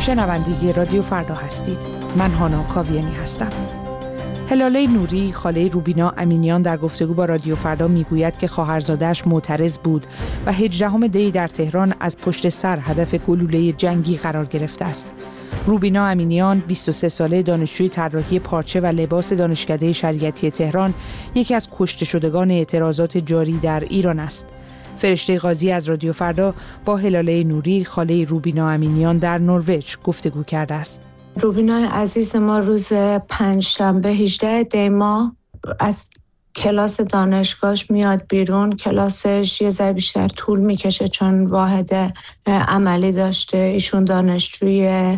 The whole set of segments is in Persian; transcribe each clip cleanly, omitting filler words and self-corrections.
شنونده رادیو فردا هستید. من هانا کاویانی هستم. هلاله نوری، خاله روبینا امینیان، در گفتگو با رادیو فردا میگوید که خواهرزاده‌اش معترض بود و 18 دی در تهران از پشت سر هدف گلوله جنگی قرار گرفته است. روبینا امینیان، 23 ساله، دانشجوی طراحی پارچه و لباس دانشکده شریعتی تهران، یکی از کشته شدگان اعتراضات جاری در ایران است. فرشته قاضی از رادیو فردا با هلاله نوری، خاله روبینا امینیان، در نروژ گفتگو کرده است. روبینا عزیز ما روز پنجشنبه 18 دی ماه از کلاس دانشگاهش میاد بیرون. کلاسش یه ذره بیشتر طول میکشه چون واحد عملی داشته. ایشون دانشجوی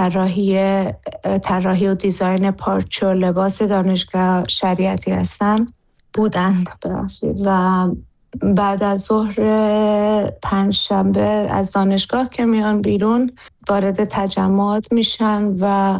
طراحی و دیزاین پارچه و لباس دانشگاه شریعتی بودند. و بعد از ظهر پنجشنبه از دانشگاه که میان بیرون وارد تجمعات میشن و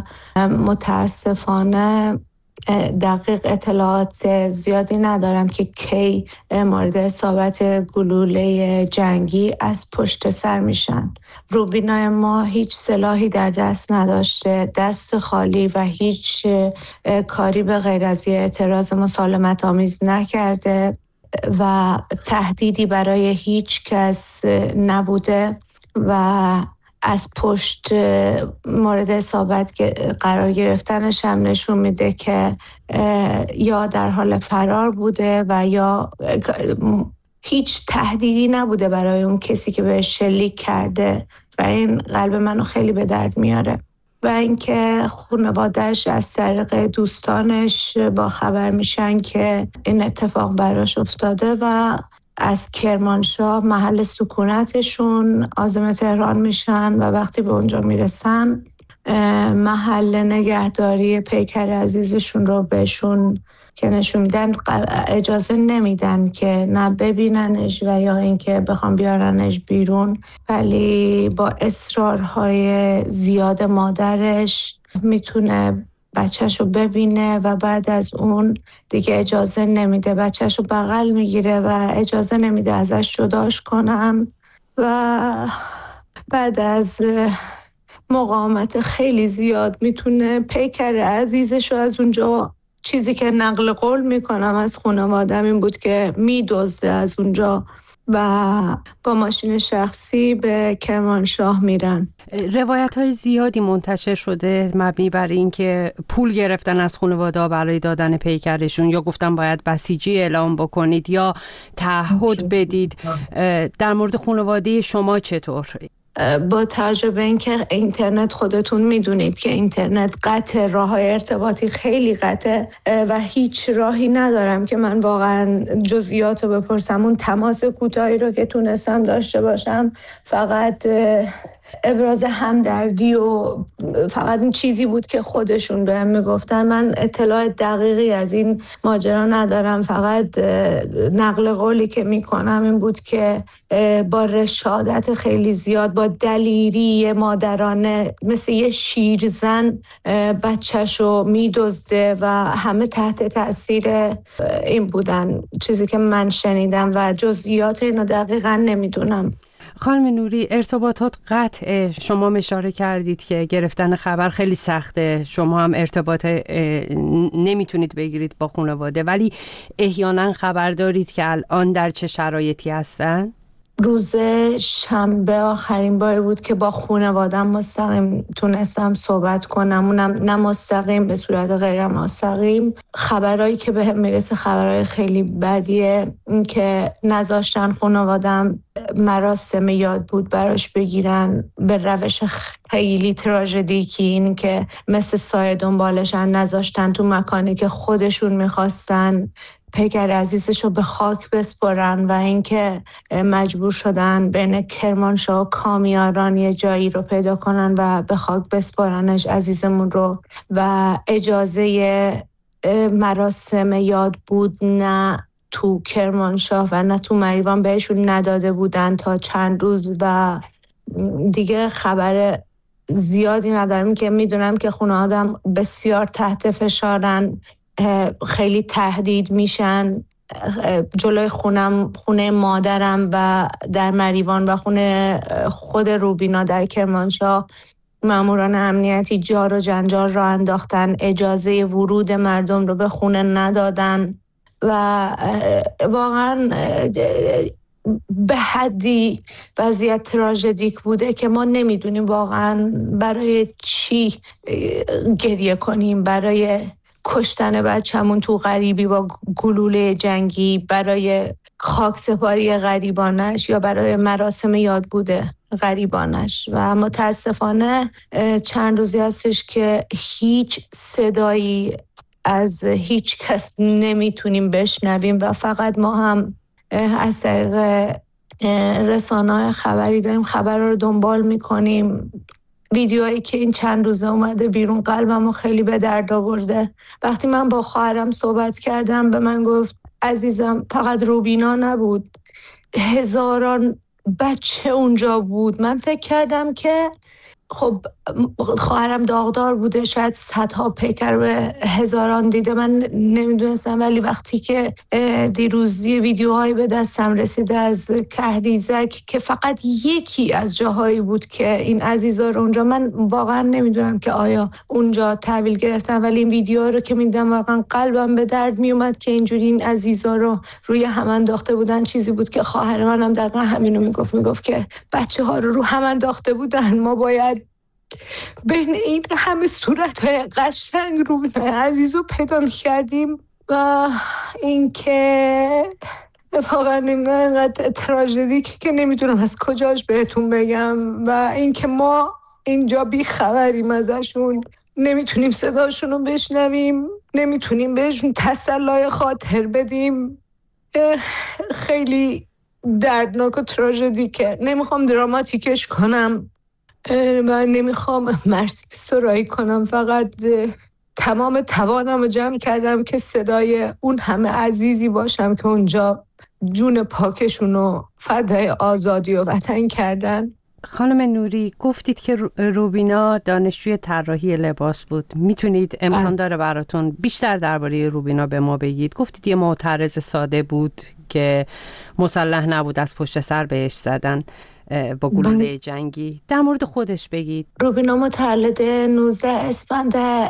متاسفانه دقیق اطلاعات زیادی ندارم که کی مورد اصابت گلوله جنگی از پشت سر میشن. روبینا ما هیچ سلاحی در دست نداشته، دست خالی و هیچ کاری به غیر از اعتراض مسالمت آمیز نکرده و تهدیدی برای هیچ کس نبوده و از پشت مورد اصابت قرار گرفتنش هم نشون میده که یا در حال فرار بوده و یا هیچ تهدیدی نبوده برای اون کسی که بهش شلیک کرده و این قلب منو خیلی به درد میاره. و اینکه خانواده‌اش از طریق دوستانش با خبر میشن که این اتفاق براش افتاده و از کرمانشاه محل سکونتشون عازم تهران میشن و وقتی به اونجا میرسن محل نگهداری پیکر عزیزشون رو بهشون که نشون میدن اجازه نمیدن که نه ببیننش و یا اینکه بخوام بیارنش بیرون، ولی با اصرارهای زیاد مادرش میتونه بچه‌شو ببینه و بعد از اون دیگه اجازه نمیده. بچه‌شو بغل میگیره و اجازه نمیده ازش جداش کنن و بعد از مقاومت خیلی زیاد میتونه پیکر عزیزشو از اونجا، چیزی که نقل قول میکنم از خانواده‌ام این بود که میدزده از اونجا و با ماشین شخصی به کرمانشاه میرن. روایت‌های زیادی منتشر شده مبنی بر این که پول گرفتن از خانواده برای دادن پیکرشون، یا گفتن باید بسیجی اعلام بکنید یا تعهد بدید. در مورد خانواده شما چطور؟ با توجه به اینکه اینترنت خودتون میدونید که اینترنت قطع، راه‌های ارتباطی خیلی قطع و هیچ راهی ندارم که من واقعا جزئیات رو بپرسم. اون تماس کوتاهی رو که تونستم داشته باشم فقط ابراز همدردی و فقط این چیزی بود که خودشون بهم میگفتن. من اطلاع دقیقی از این ماجرا ندارم، فقط نقل قولی که میکنم این بود که با رشادت خیلی زیاد، با دلیری مادرانه، مثل یه شیرزن بچه‌شو میدزده و همه تحت تاثیر این بودن، چیزی که من شنیدم و جزئیات اینو دقیقا نمیدونم. خانم نوری، ارتباطات قطعه. شما اشاره کردید که گرفتن خبر خیلی سخته، شما هم ارتباط نمیتونید بگیرید با خانواده، ولی احیانا خبر دارید که الان در چه شرایطی هستن؟ روز شنبه آخرین بار بود که با خانواده‌ام مستقیم تونستم صحبت کنم، اونم نه مستقیم، به صورت غیر مستقیم. خبرایی که بهم میرسه خبرای خیلی بدیه، این که نذاشتن خانواده‌ام مراسم یاد بود براش بگیرن به روش خیلی تراژدیکی، این که مثل سایه دنبالشن، نذاشتن تو مکانی که خودشون میخواستن پیکر عزیزشو به خاک بسپرن و اینکه مجبور شدن بین کرمانشاه و کامیاران یه جایی رو پیدا کنن و به خاک بسپرنش عزیزمون رو. و اجازه مراسم یاد بود نه تو کرمانشاه و نه تو مریوان بهشون نداده بودن تا چند روز و دیگه خبر زیادی ندارم، که میدونم که خونه آدم بسیار تحت فشارن، خیلی تهدید میشن. جلوی خونه مادرم و در مریوان و خونه خود روبینا در کرمانشاه ماموران امنیتی جار و جنجال را انداختن، اجازه ورود مردم رو به خونه ندادن و واقعا به حدی وضعیت تراژدیک بوده که ما نمیدونیم واقعا برای چی گریه کنیم، برای کشتن بچه‌مون تو غریبی با گلوله جنگی، برای خاکسپاری غریبانش یا برای مراسم یاد بوده غریبانش. و متاسفانه چند روزی هستش که هیچ صدایی از هیچ کس نمیتونیم بشنویم و فقط ما هم از طریق رسانه‌های خبری داریم خبر رو دنبال میکنیم. ویدیوهایی که این چند روزه اومده بیرون قلبمو خیلی به درد آورده. وقتی من با خواهرم صحبت کردم به من گفت عزیزم فقط روبینا نبود، هزاران بچه اونجا بود. من فکر کردم که خب خواهرم داغدار بوده، شاید صدها پیکر به هزاران دیده، من نمیدونستم. ولی وقتی که دیروز ویدیوهایی به دستم رسیده از کهریزک که فقط یکی از جاهایی بود که این عزیزا رو اونجا، من واقعا نمیدونم که آیا اونجا تحویل گرفتن، ولی این ویدیوها رو که میدیدم واقعا قلبم به درد میومد که اینجوری این عزیزا رو روی هم انداخته بودن. چیزی بود که خواهر منم دقیقا همینو میگفت که بچه‌ها رو هم انداخته بودن. ما باید بین این همه صورت‌های قشنگ روبینای عزیز رو پیدا می‌کردیم و این که واقعا نمیدونم اینقدر تراژدیک که نمیتونم از کجاش بهتون بگم و این که ما اینجا بی خبریم ازشون، نمیتونیم صداشون رو بشنویم، نمیتونیم بهشون تسلای خاطر بدیم. خیلی دردناک و تراژدیکه. نمیخوام دراماتیکش کنم و نمیخوام مرسی سرایی کنم، فقط تمام توانم رو جمع کردم که صدای اون همه عزیزی باشم که اونجا جون پاکشون رو فدای آزادی و وطن کردن. خانم نوری گفتید که روبینا دانشجوی طراحی لباس بود. میتونید امکان داره براتون بیشتر درباره روبینا به ما بگید؟ گفتید یه معترض ساده بود که مسلح نبود، از پشت سر بهش زدن با گلوله جنگی. در مورد خودش بگید. روبینا متولد 19 اسفند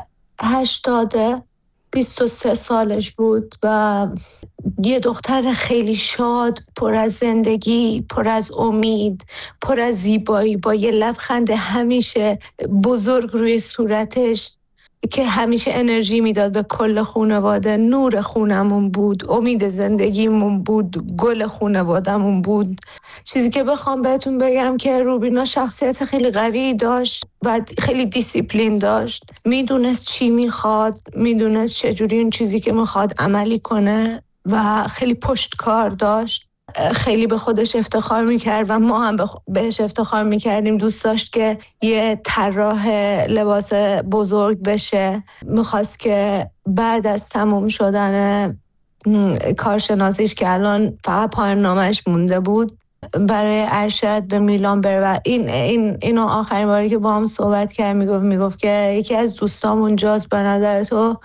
80، 23 سالش بود و یه دختر خیلی شاد، پر از زندگی، پر از امید، پر از زیبایی، با یه لبخند همیشه بزرگ روی صورتش که همیشه انرژی میداد به کل خانواده. نور خونمون بود، امید زندگیمون بود، گل خانوادمون بود. چیزی که بخوام بهتون بگم که روبینا شخصیت خیلی قوی داشت و خیلی دیسیپلین داشت. میدونست چی میخواد، میدونست چجوری اون چیزی که میخواد عملی کنه و خیلی پشتکار داشت. خیلی به خودش افتخار میکرد و ما هم بهش افتخار میکردیم. دوست داشت که یه طراح لباس بزرگ بشه. میخواست که بعد از تموم شدن کارشناسیش که الان فقط پایان نامش مونده بود، برای ارشد به میلان بره. و اینو آخرین باری که با هم صحبت کرد میگفت که یکی از دوستام اونجاست، به نظر تو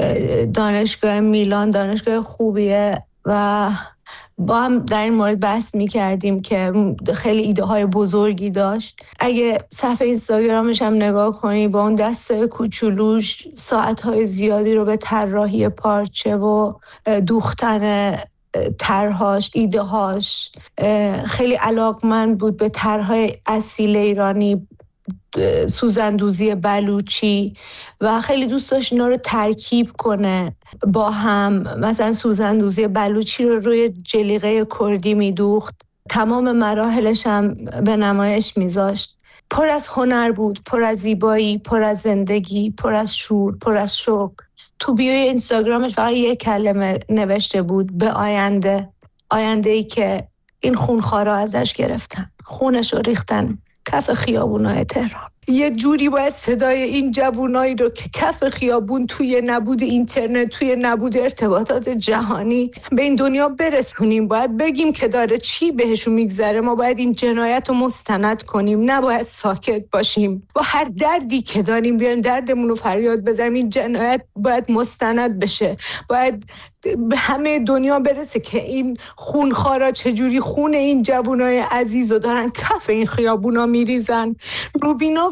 دانشگاه میلان دانشگاه خوبیه؟ و با هم در این مورد بحث می‌کردیم که خیلی ایده های بزرگی داشت. اگه صفحه اینستاگرامش هم نگاه کنی، با اون دستای کوچولوش ساعت‌های زیادی رو به طراحی پارچه و دوختن طرح‌هاش، ایده‌هاش، خیلی علاقمند بود به طرح‌های اصیل ایرانی، سوزندوزی بلوچی و خیلی دوست داشت اینا رو ترکیب کنه با هم. مثلا سوزندوزی بلوچی رو روی جلیقه کردی میدوخت، تمام مراحلش هم به نمایش میذاشت. پر از هنر بود، پر از زیبایی، پر از زندگی، پر از شور، پر از شوق. تو بیوی اینستاگرامش فقط یک کلمه نوشته بود: به آینده. آینده‌ای که این خونخوارا ازش گرفتن، خونش رو ریختن کف خیابونای تهران. یه جوری باید صدای این جوونایی رو که کف خیابون توی نبود اینترنت، توی نبود ارتباطات جهانی به این دنیا برسونیم. باید بگیم که داره چی بهشون میگذره. ما باید این جنایت رو مستند کنیم، نباید ساکت باشیم. با هر دردی که داریم بیایم دردمون رو فریاد بزنیم. این جنایت باید مستند بشه، باید به همه دنیا برسه که این خونخوارا چجوری خون این جوانای عزیز رو دارن کف این خیابونا میریزن. روبینا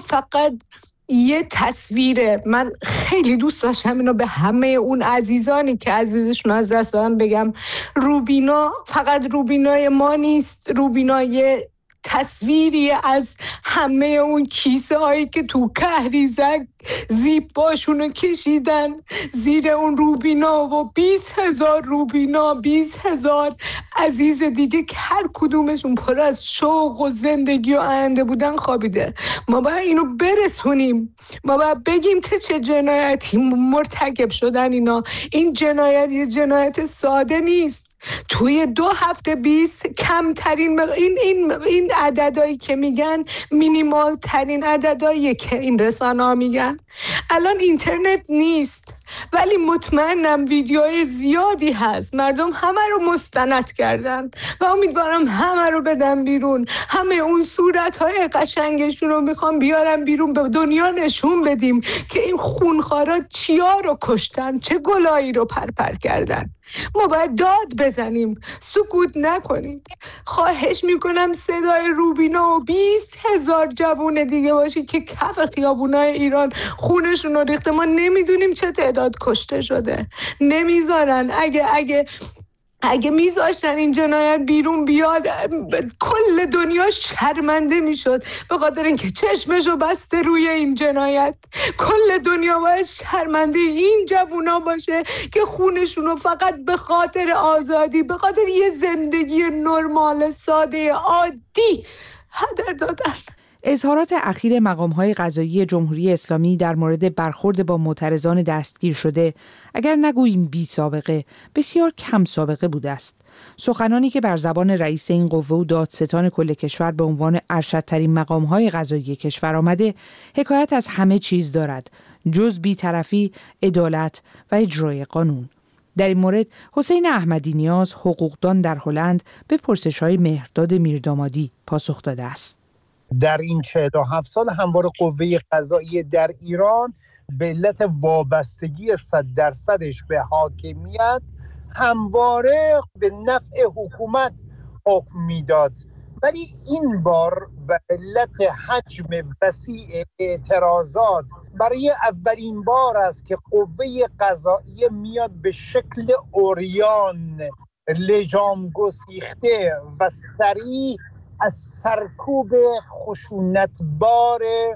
فقط یه تصویره. من خیلی دوست داشتم اینو به همه اون عزیزانی که عزیزشون از دست دادن بگم، روبینا فقط روبینای ما نیست، روبینا یه تصویری از همه اون کیسه هایی که تو کهریزک زیباشونو کشیدن زیر اون روبینا و 20,000 روبینا، 20,000 عزیز دیگه که هر کدومشون پر از شوق و زندگی و آینده بودن خوابیده. ما باید اینو برسونیم، ما باید بگیم که چه جنایتی مرتکب شدن اینا. این جنایت یه جنایت ساده نیست. توی 2 هفته 20 کمترین این عددهایی که میگن مینیمال ترین عددهایی که این رسانه ها میگن. الان اینترنت نیست ولی مطمئنم ویدیوهای زیادی هست، مردم همه رو مستند کردن و امیدوارم همه رو بدن بیرون. همه اون صورتهای قشنگشون رو میخوام بیارم بیرون، به دنیا نشون بدیم که این خونخوارا چیا رو کشتن، چه گلایی رو پرپر کردن. ما باید داد بزنیم، سکوت نکنید. خواهش میکنم صدای روبینا و 20,000 جوون دیگه باشه که کف خیابونای ایران خونشون رو ریخته. ما نمیدونیم چه تعداد کشته شده، نمیذارن. اگه میذاشتن این جنایت بیرون بیاد کل دنیا شرمنده میشد، به خاطر اینکه چشمشو بسته روی این جنایت. کل دنیا باید شرمنده این جوونا باشه که خونشونو فقط به خاطر آزادی، به خاطر یه زندگی نرمال ساده عادی هدر دادن. اظهارات اخیر مقام‌های قضایی جمهوری اسلامی در مورد برخورد با معترضان دستگیر شده، اگر نگوییم بی سابقه، بسیار کم سابقه بوده است. سخنانی که بر زبان رئیس این قوه و دادستان کل کشور به عنوان ارشدترین مقام‌های قضایی کشور آمده، حکایت از همه چیز دارد جز بی‌طرفی، عدالت و اجرای قانون. در این مورد حسین احمدی نیاز، حقوقدان در هلند، به پرسش‌های مهرداد میردامادی پاسخ داده است. در این 47 سال همواره قوه قضاییه در ایران به علت وابستگی 100% به حاکمیت همواره به نفع حکومت حکم میداد، ولی این بار به علت حجم وسیع اعتراضات برای اولین بار است که قوه قضاییه میاد به شکل عریان، لجام گسیخته و صریح از سرکوب خشونتبار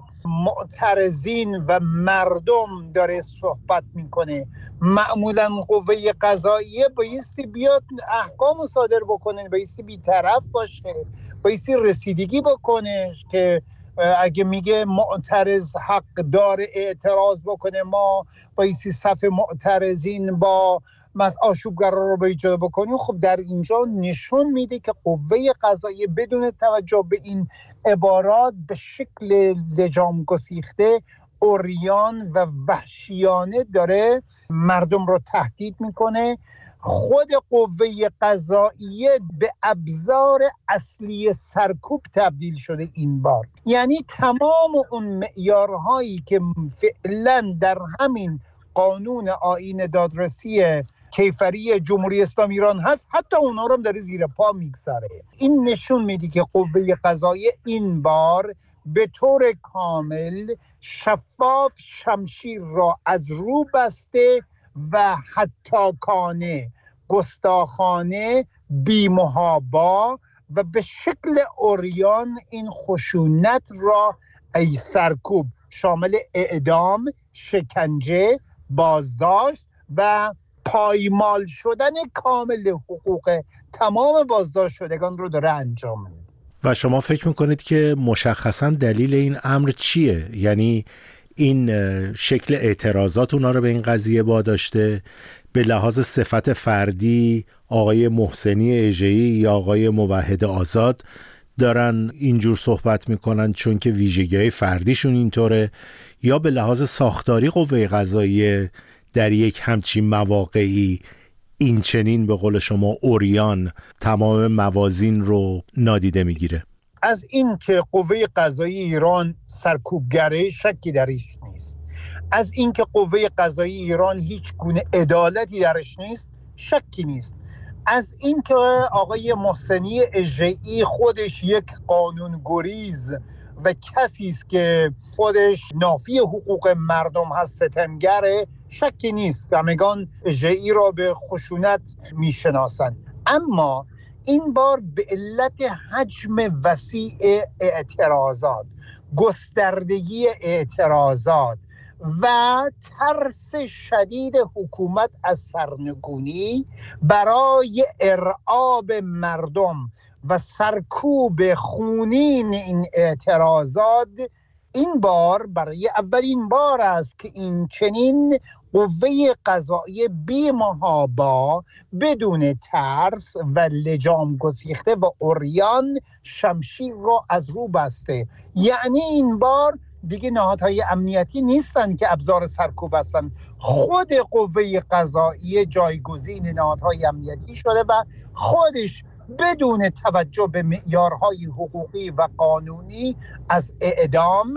معترضین و مردم داره صحبت میکنه. معمولا قوه قضاییه بایستی بیاد احکام صادر بکنه، بایستی بی‌طرف باشه، بایستی رسیدگی بکنه که اگه میگه معترض حق داره اعتراض بکنه، ما بایستی صف معترضین با آشوبگرا رو به ایجاد بکنیم. خب در اینجا نشون میده که قوه قضاییه بدون توجه به این عبارات به شکل لجام گسیخته، عریان و وحشیانه داره مردم رو تهدید میکنه. خود قوه قضاییه به ابزار اصلی سرکوب تبدیل شده این بار. یعنی تمام اون معیارهایی که فعلا در همین قانون آیین دادرسی کیفری جمهوری اسلامی ایران هست، حتی اونا رو هم داره زیر پا میگذاره. این نشون میده که قوه قضاییه این بار به طور کامل شفاف شمشیر را از رو بسته و حتاکانه، گستاخانه، بی‌محابا و به شکل عریان این خشونت را ای سرکوب شامل اعدام، شکنجه، بازداشت و پایمال شدن کامل حقوق تمام بازداشت شدگان رو داره انجام میده. و شما فکر میکنید که مشخصا دلیل این امر چیه؟ یعنی این شکل اعتراضات اونا رو به این قضیه واداشته؟ به لحاظ صفت فردی آقای محسنی اژه‌ای یا آقای موحد آزاد دارن اینجور صحبت میکنن چون که ویژگی‌های فردیشون اینطوره، یا به لحاظ ساختاری قوه قضاییه در یک همچین مواقعی این چنین به قول شما عریان تمام موازین رو نادیده میگیره؟ از این که قوه قضایی ایران سرکوبگره شکی درش نیست، از این که قوه قضایی ایران هیچ گونه عدالتی درش نیست شکی نیست، از این که آقای محسنی اژه‌ای خودش یک قانون گریز و کسی است که خودش نافی حقوق مردم هست، ستمگره، شکی نیست همگان اژه‌ای را به خشونت میشناسند. اما این بار به علت حجم وسیع اعتراضات، گستردگی اعتراضات و ترس شدید حکومت از سرنگونی برای ارعاب مردم و سرکوب خونین این اعتراضات، این بار برای اولین بار است که این چنین قوه قضاییه بی محابا بدون ترس و لجام گسیخته و عریان شمشیر را از رو بسته. یعنی این بار دیگه نهادهای امنیتی نیستن که ابزار سرکوب هستن، خود قوه قضاییه جایگزین نهادهای امنیتی شده و خودش بدون توجه به معیارهای حقوقی و قانونی از اعدام،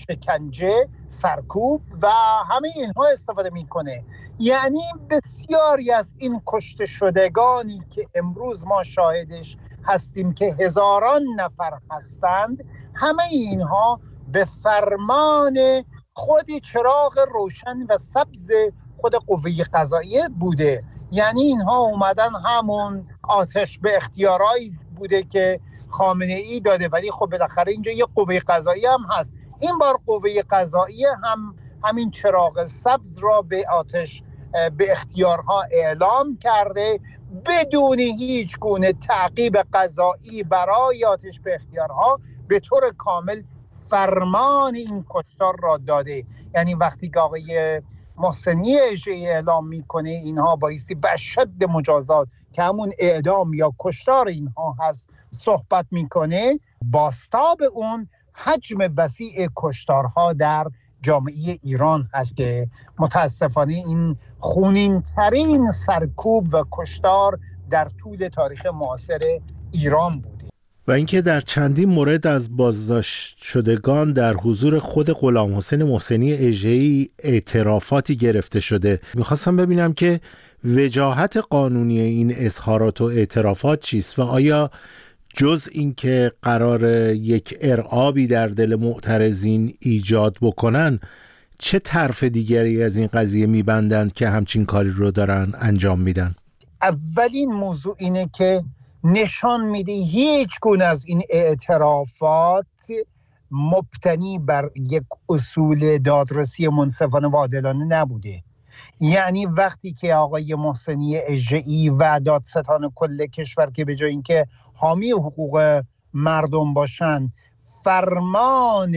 شکنجه، سرکوب و همه اینها استفاده میکنه. یعنی بسیاری از این کشته شدگانی که امروز ما شاهدش هستیم که هزاران نفر هستند، همه اینها به فرمان خود چراغ روشن و سبز خود قوه قضاییه بوده. یعنی اینها اومدن همون آتش به اختیارایی بوده که خامنه ای داده، ولی خب بالاخره اینجا یه قوه قضاییه هم هست. این بار قوه قضاییه هم همین چراغ سبز را به آتش به اختیارها اعلام کرده بدون هیچ گونه تعقیب قضایی برای آتش به اختیارها، به طور کامل فرمان این کشتار را داده. یعنی وقتی که آقای محسنی اژه‌ای اعلام میکنه اینها بایستی به شد مجازات که همون اعدام یا کشتار اینها هست صحبت میکنه، باستاب اون حجم وسیع کشتارها در جامعه ایران هست که متاسفانه این خونین ترین سرکوب و کشتار در طول تاریخ معاصر ایران بوده. و اینکه در چندین مورد از بازداشت شدگان در حضور خود غلام حسین محسنی اژه‌ای اعترافاتی گرفته شده. میخواستم ببینم که وجاهت قانونی این اظهارات و اعترافات چیست و آیا جز این که قرار یک ارعابی در دل معترضین ایجاد بکنن، چه طرف دیگری از این قضیه میبندند که همچین کاری رو دارن انجام میدن؟ اولین موضوع اینه که نشان میده هیچ گونه از این اعترافات مبتنی بر یک اصول دادرسی منصفانه و عادلانه نبوده. یعنی وقتی که آقای محسنی اژه‌ای و دادستان کل کشور که به جای اینکه حامی حقوق مردم باشن فرمان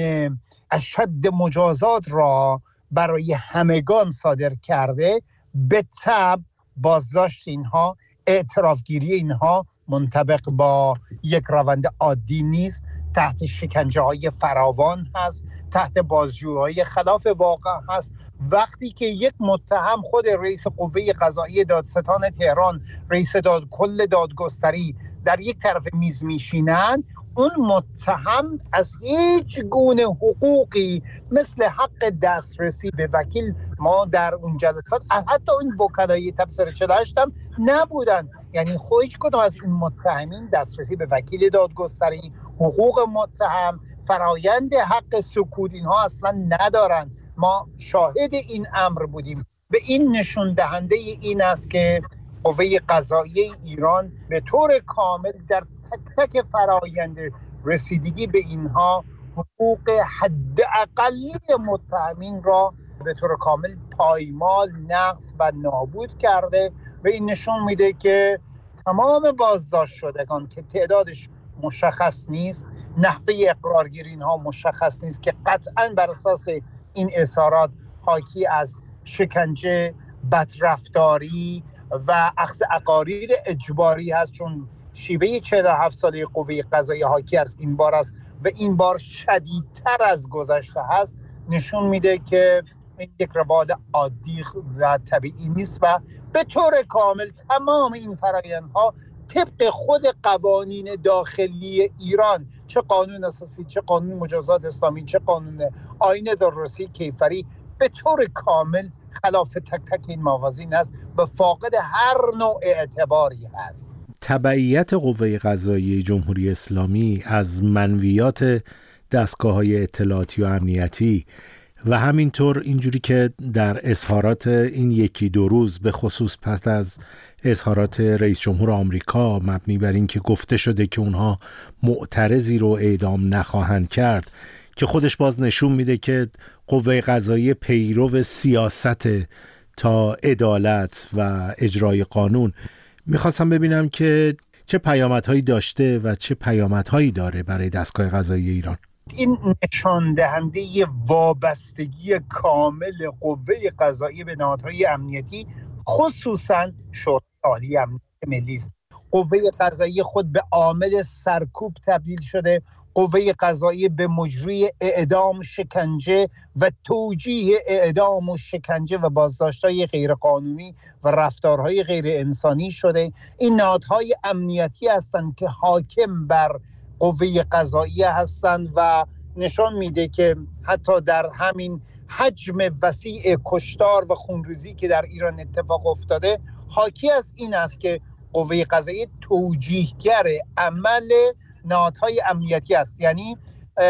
اشد مجازات را برای همگان صادر کرده، به تبع بازداشت اینها، اعترافگیری اینها منطبق با یک روند عادی نیست، تحت شکنجه های فراوان هست، تحت بازجویی خلاف واقع هست. وقتی که یک متهم خود رئیس قوه قضاییه دادستان تهران، رئیس کل دادگستری در یک طرف میز میشینند، اون متهم از هیچ گونه حقوقی مثل حق دسترسی به وکیل، ما در اون جلسات حتی اون وکلای تبصره 48 هم نبودن. یعنی هیچ کدوم از این متهمین دسترسی به وکیل دادگستری، حقوق متهم، فرایند حق سکوت اینها اصلا ندارن. ما شاهد این امر بودیم. به این نشون دهنده این است که قوه قضاییه ایران به طور کامل در تک تک فرایند رسیدگی به اینها حقوق حداقلی متهمین را به طور کامل پایمال، نقض و نابود کرده. و این نشون میده که تمام بازداشت شدگان که تعدادش مشخص نیست، نحوه اقرارگیری اینها مشخص نیست که قطعاً بر اساس این اظهارات حاکی از شکنجه، بدرفتاری و اخذ اقاریر اجباری هست، چون شیوه 47 ساله قوه قضاییه حاکی از این بار است و این بار شدیدتر از گذشته هست، نشون میده که این یک روال عادی و طبیعی نیست و به طور کامل تمام این فرآیندها طبق خود قوانین داخلی ایران، چه قانون اساسی، چه قانون مجازات اسلامی، چه قانون آیین دادرسی کیفری، به طور کامل خلاف تک تک این موازین است و فاقد هر نوع اعتباری است. تبعیت قوه قضاییه جمهوری اسلامی از منویات دستگاه‌های اطلاعاتی و امنیتی و همینطور اینجوری که در اظهارات این یکی دو روز به خصوص پس از اظهارات رئیس جمهور آمریکا مبنی بر این که گفته شده که اونها معترضی رو اعدام نخواهند کرد که خودش باز نشون میده که قوه قضاییه پیرو سیاست تا عدالت و اجرای قانون. میخواستم ببینم که چه پیامدهایی داشته و چه پیامدهایی داره برای دستگاه قضایی ایران. این نشان دهنده وابستگی کامل قوه قضاییه به نهادهای امنیتی، خصوصا شورای عالی امنیت ملی است. قوه قضاییه خود به عامل سرکوب تبدیل شده، قوه قضاییه به مجری اعدام، شکنجه و توجیه اعدام و شکنجه و بازداشت‌های غیرقانونی و رفتارهای غیر انسانی شده. این نهادهای امنیتی هستند که حاکم بر قوه قضاییه هستند و نشان میده که حتی در همین حجم وسیع کشتار و خونریزی که در ایران اتفاق افتاده، حاکی از این است که قوه قضاییه توجیهگر عمل نهادهای امنیتی است، یعنی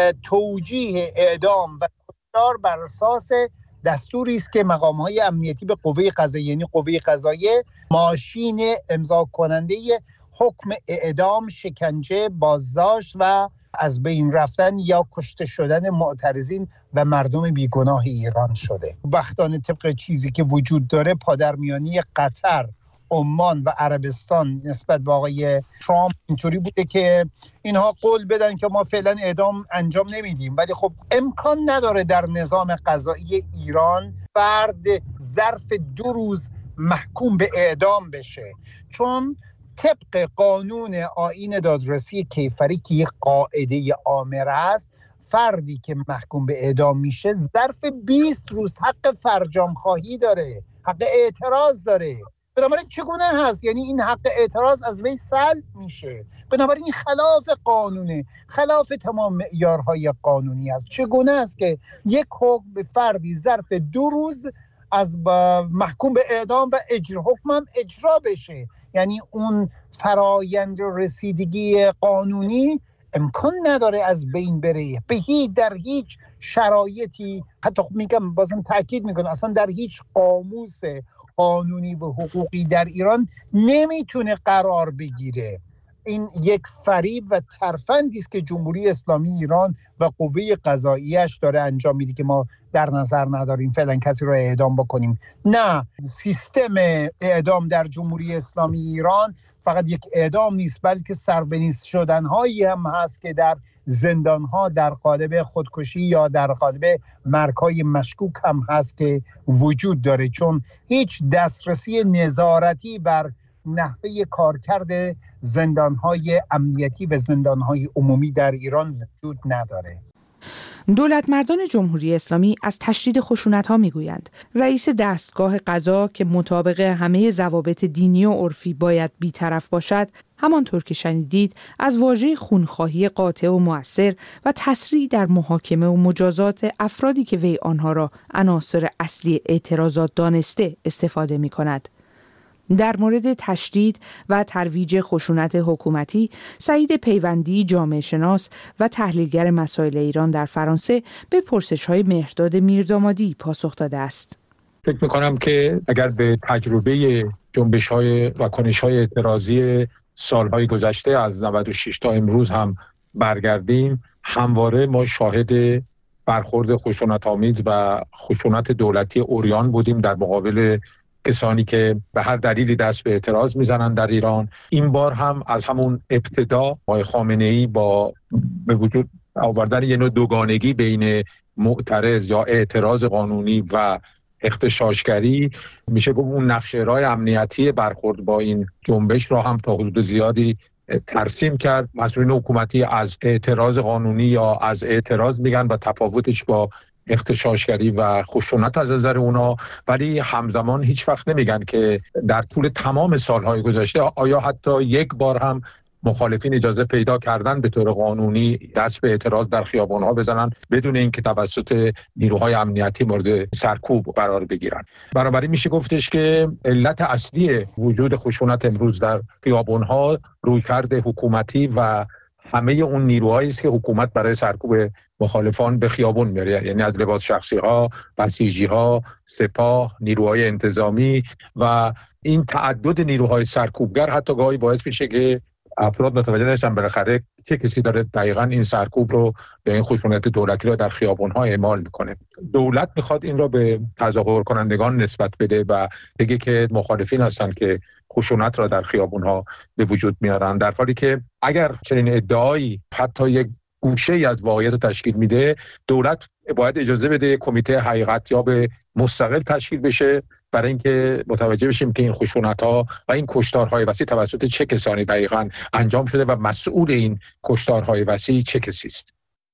توجیه اعدام و کشتار بر اساس دستوری است که مقام‌های امنیتی به قوه قضاییه، یعنی قوه قضاییه ماشین امضا کننده حکم اعدام، شکنجه، بازداشت و از بین رفتن یا کشته شدن معترضین و مردم بیگناه ایران شده. بختانه طبق چیزی که وجود داره، پادرمیانی قطر، عمان و عربستان نسبت به آقای ترامپ اینطوری بوده که اینها قول بدن که ما فعلا اعدام انجام نمیدیم، ولی خب امکان نداره در نظام قضایی ایران فرد ظرف 2 روز محکوم به اعدام بشه، چون طبق قانون آیین دادرسی کیفری که یک قاعده آمر است، فردی که محکوم به اعدام میشه ظرف 20 روز حق فرجام خواهی داره، حق اعتراض داره. بنابراین چگونه هست؟ یعنی این حق اعتراض از وی سلب میشه. بنابراین این خلاف قانونه، خلاف تمام معیارهای قانونی است. چگونه است که یک حکم به فردی ظرف 2 روز از محکوم به اعدام و حکمم اجرا بشه؟ یعنی اون فرایند رسیدگی قانونی امکان نداره از بین بره در هیچ شرایطی. حتی میگم، بازم تاکید میکنم، اصلا در هیچ قاموس قانونی و حقوقی در ایران نمیتونه قرار بگیره. این یک فریب و ترفندی است که جمهوری اسلامی ایران و قوه قضاییش داره انجام میده که ما در نظر نداریم فعلا کسی رو اعدام بکنیم. نه، سیستم اعدام در جمهوری اسلامی ایران فقط یک اعدام نیست، بلکه سربنیست شدن‌هایی هم هست که در زندان‌ها در قالب خودکشی یا در قالب مرگ‌های مشکوک هم هست که وجود داره، چون هیچ دسترسی نظارتی بر نحوه کارکرد زندان‌های امنیتی و زندان‌های عمومی در ایران وجود نداره. دولتمردان جمهوری اسلامی از تشدید خشونت‌ها میگویند. رئیس دستگاه قضا که مطابق همه ضوابط دینی و عرفی باید بی‌طرف باشد، همانطور که شنیدید از واژه خونخواهی قاطع و مؤثر و تسریع در محاکمه و مجازات افرادی که وی آنها را عناصر اصلی اعتراضات دانسته استفاده می‌کند. در مورد تشدید و ترویج خشونت حکومتی، سعید پیوندی، جامعه شناس و تحلیلگر مسائل ایران در فرانسه، به پرسش‌های مهرداد میردامادی پاسخ داده است. فکر می‌کنم که اگر به تجربه جنبش‌های و کنش‌های اعتراضی سال‌های گذشته از 96 تا امروز هم برگردیم، همواره ما شاهد برخورد خشونت‌آمیز و خشونت دولتی عریان بودیم در مقابل کسانی که به هر دلیلی دست به اعتراض میزنن در ایران. این بار هم از همون ابتدا آقای خامنه‌ای با به وجود آوردن یه نوع دوگانگی بین معترض یا اعتراض قانونی و اغتشاشگری، میشه گفت اون نقشه‌رای امنیتی برخورد با این جنبش را هم تا حدود زیادی ترسیم کرد. مسئولین حکومتی از اعتراض قانونی یا از اعتراض میگن و تفاوتش با اغتشاشگری و خشونت از نظر اونا، ولی همزمان هیچ وقت نمیگن که در طول تمام سالهای گذشته آیا حتی یک بار هم مخالفین اجازه پیدا کردن به طور قانونی دست به اعتراض در خیابان‌ها بزنن بدون اینکه توسط نیروهای امنیتی مورد سرکوب قرار بگیرن. بنابراین میشه گفتش که علت اصلی وجود خشونت امروز در خیابان‌ها رویکرد حکومتی و همه اون نیروهایی است که حکومت برای سرکوب مخالفان به خیابون میاره، یعنی از لباس شخصی ها، بسیجی ها، سپاه، نیروهای انتظامی و این تعدد نیروهای سرکوبگر حتی گاهی باعث میشه که افراد متوجه نشن بالاخره چه کسی داره دقیقاً این سرکوب رو به این خشونت دولتی رو در خیابون‌ها اعمال میکنه. دولت میخواد این رو به تظاهر کنندگان نسبت بده و بگه که مخالفین هستن که خشونت را در خیابون‌ها به وجود میارن، در حالی که اگر چنین ادعایی حتی یک گوشه‌ای از واقعیت رو تشکیل میده، دولت باید اجازه بده کمیته حقیقت یا به مستقل تشکیل بشه برای اینکه متوجه بشیم که این خشونت‌ها و این کشتارهای وسیع توسط چه کسانی دقیقاً انجام شده و مسئول این کشتارهای وسیع چه کسی است.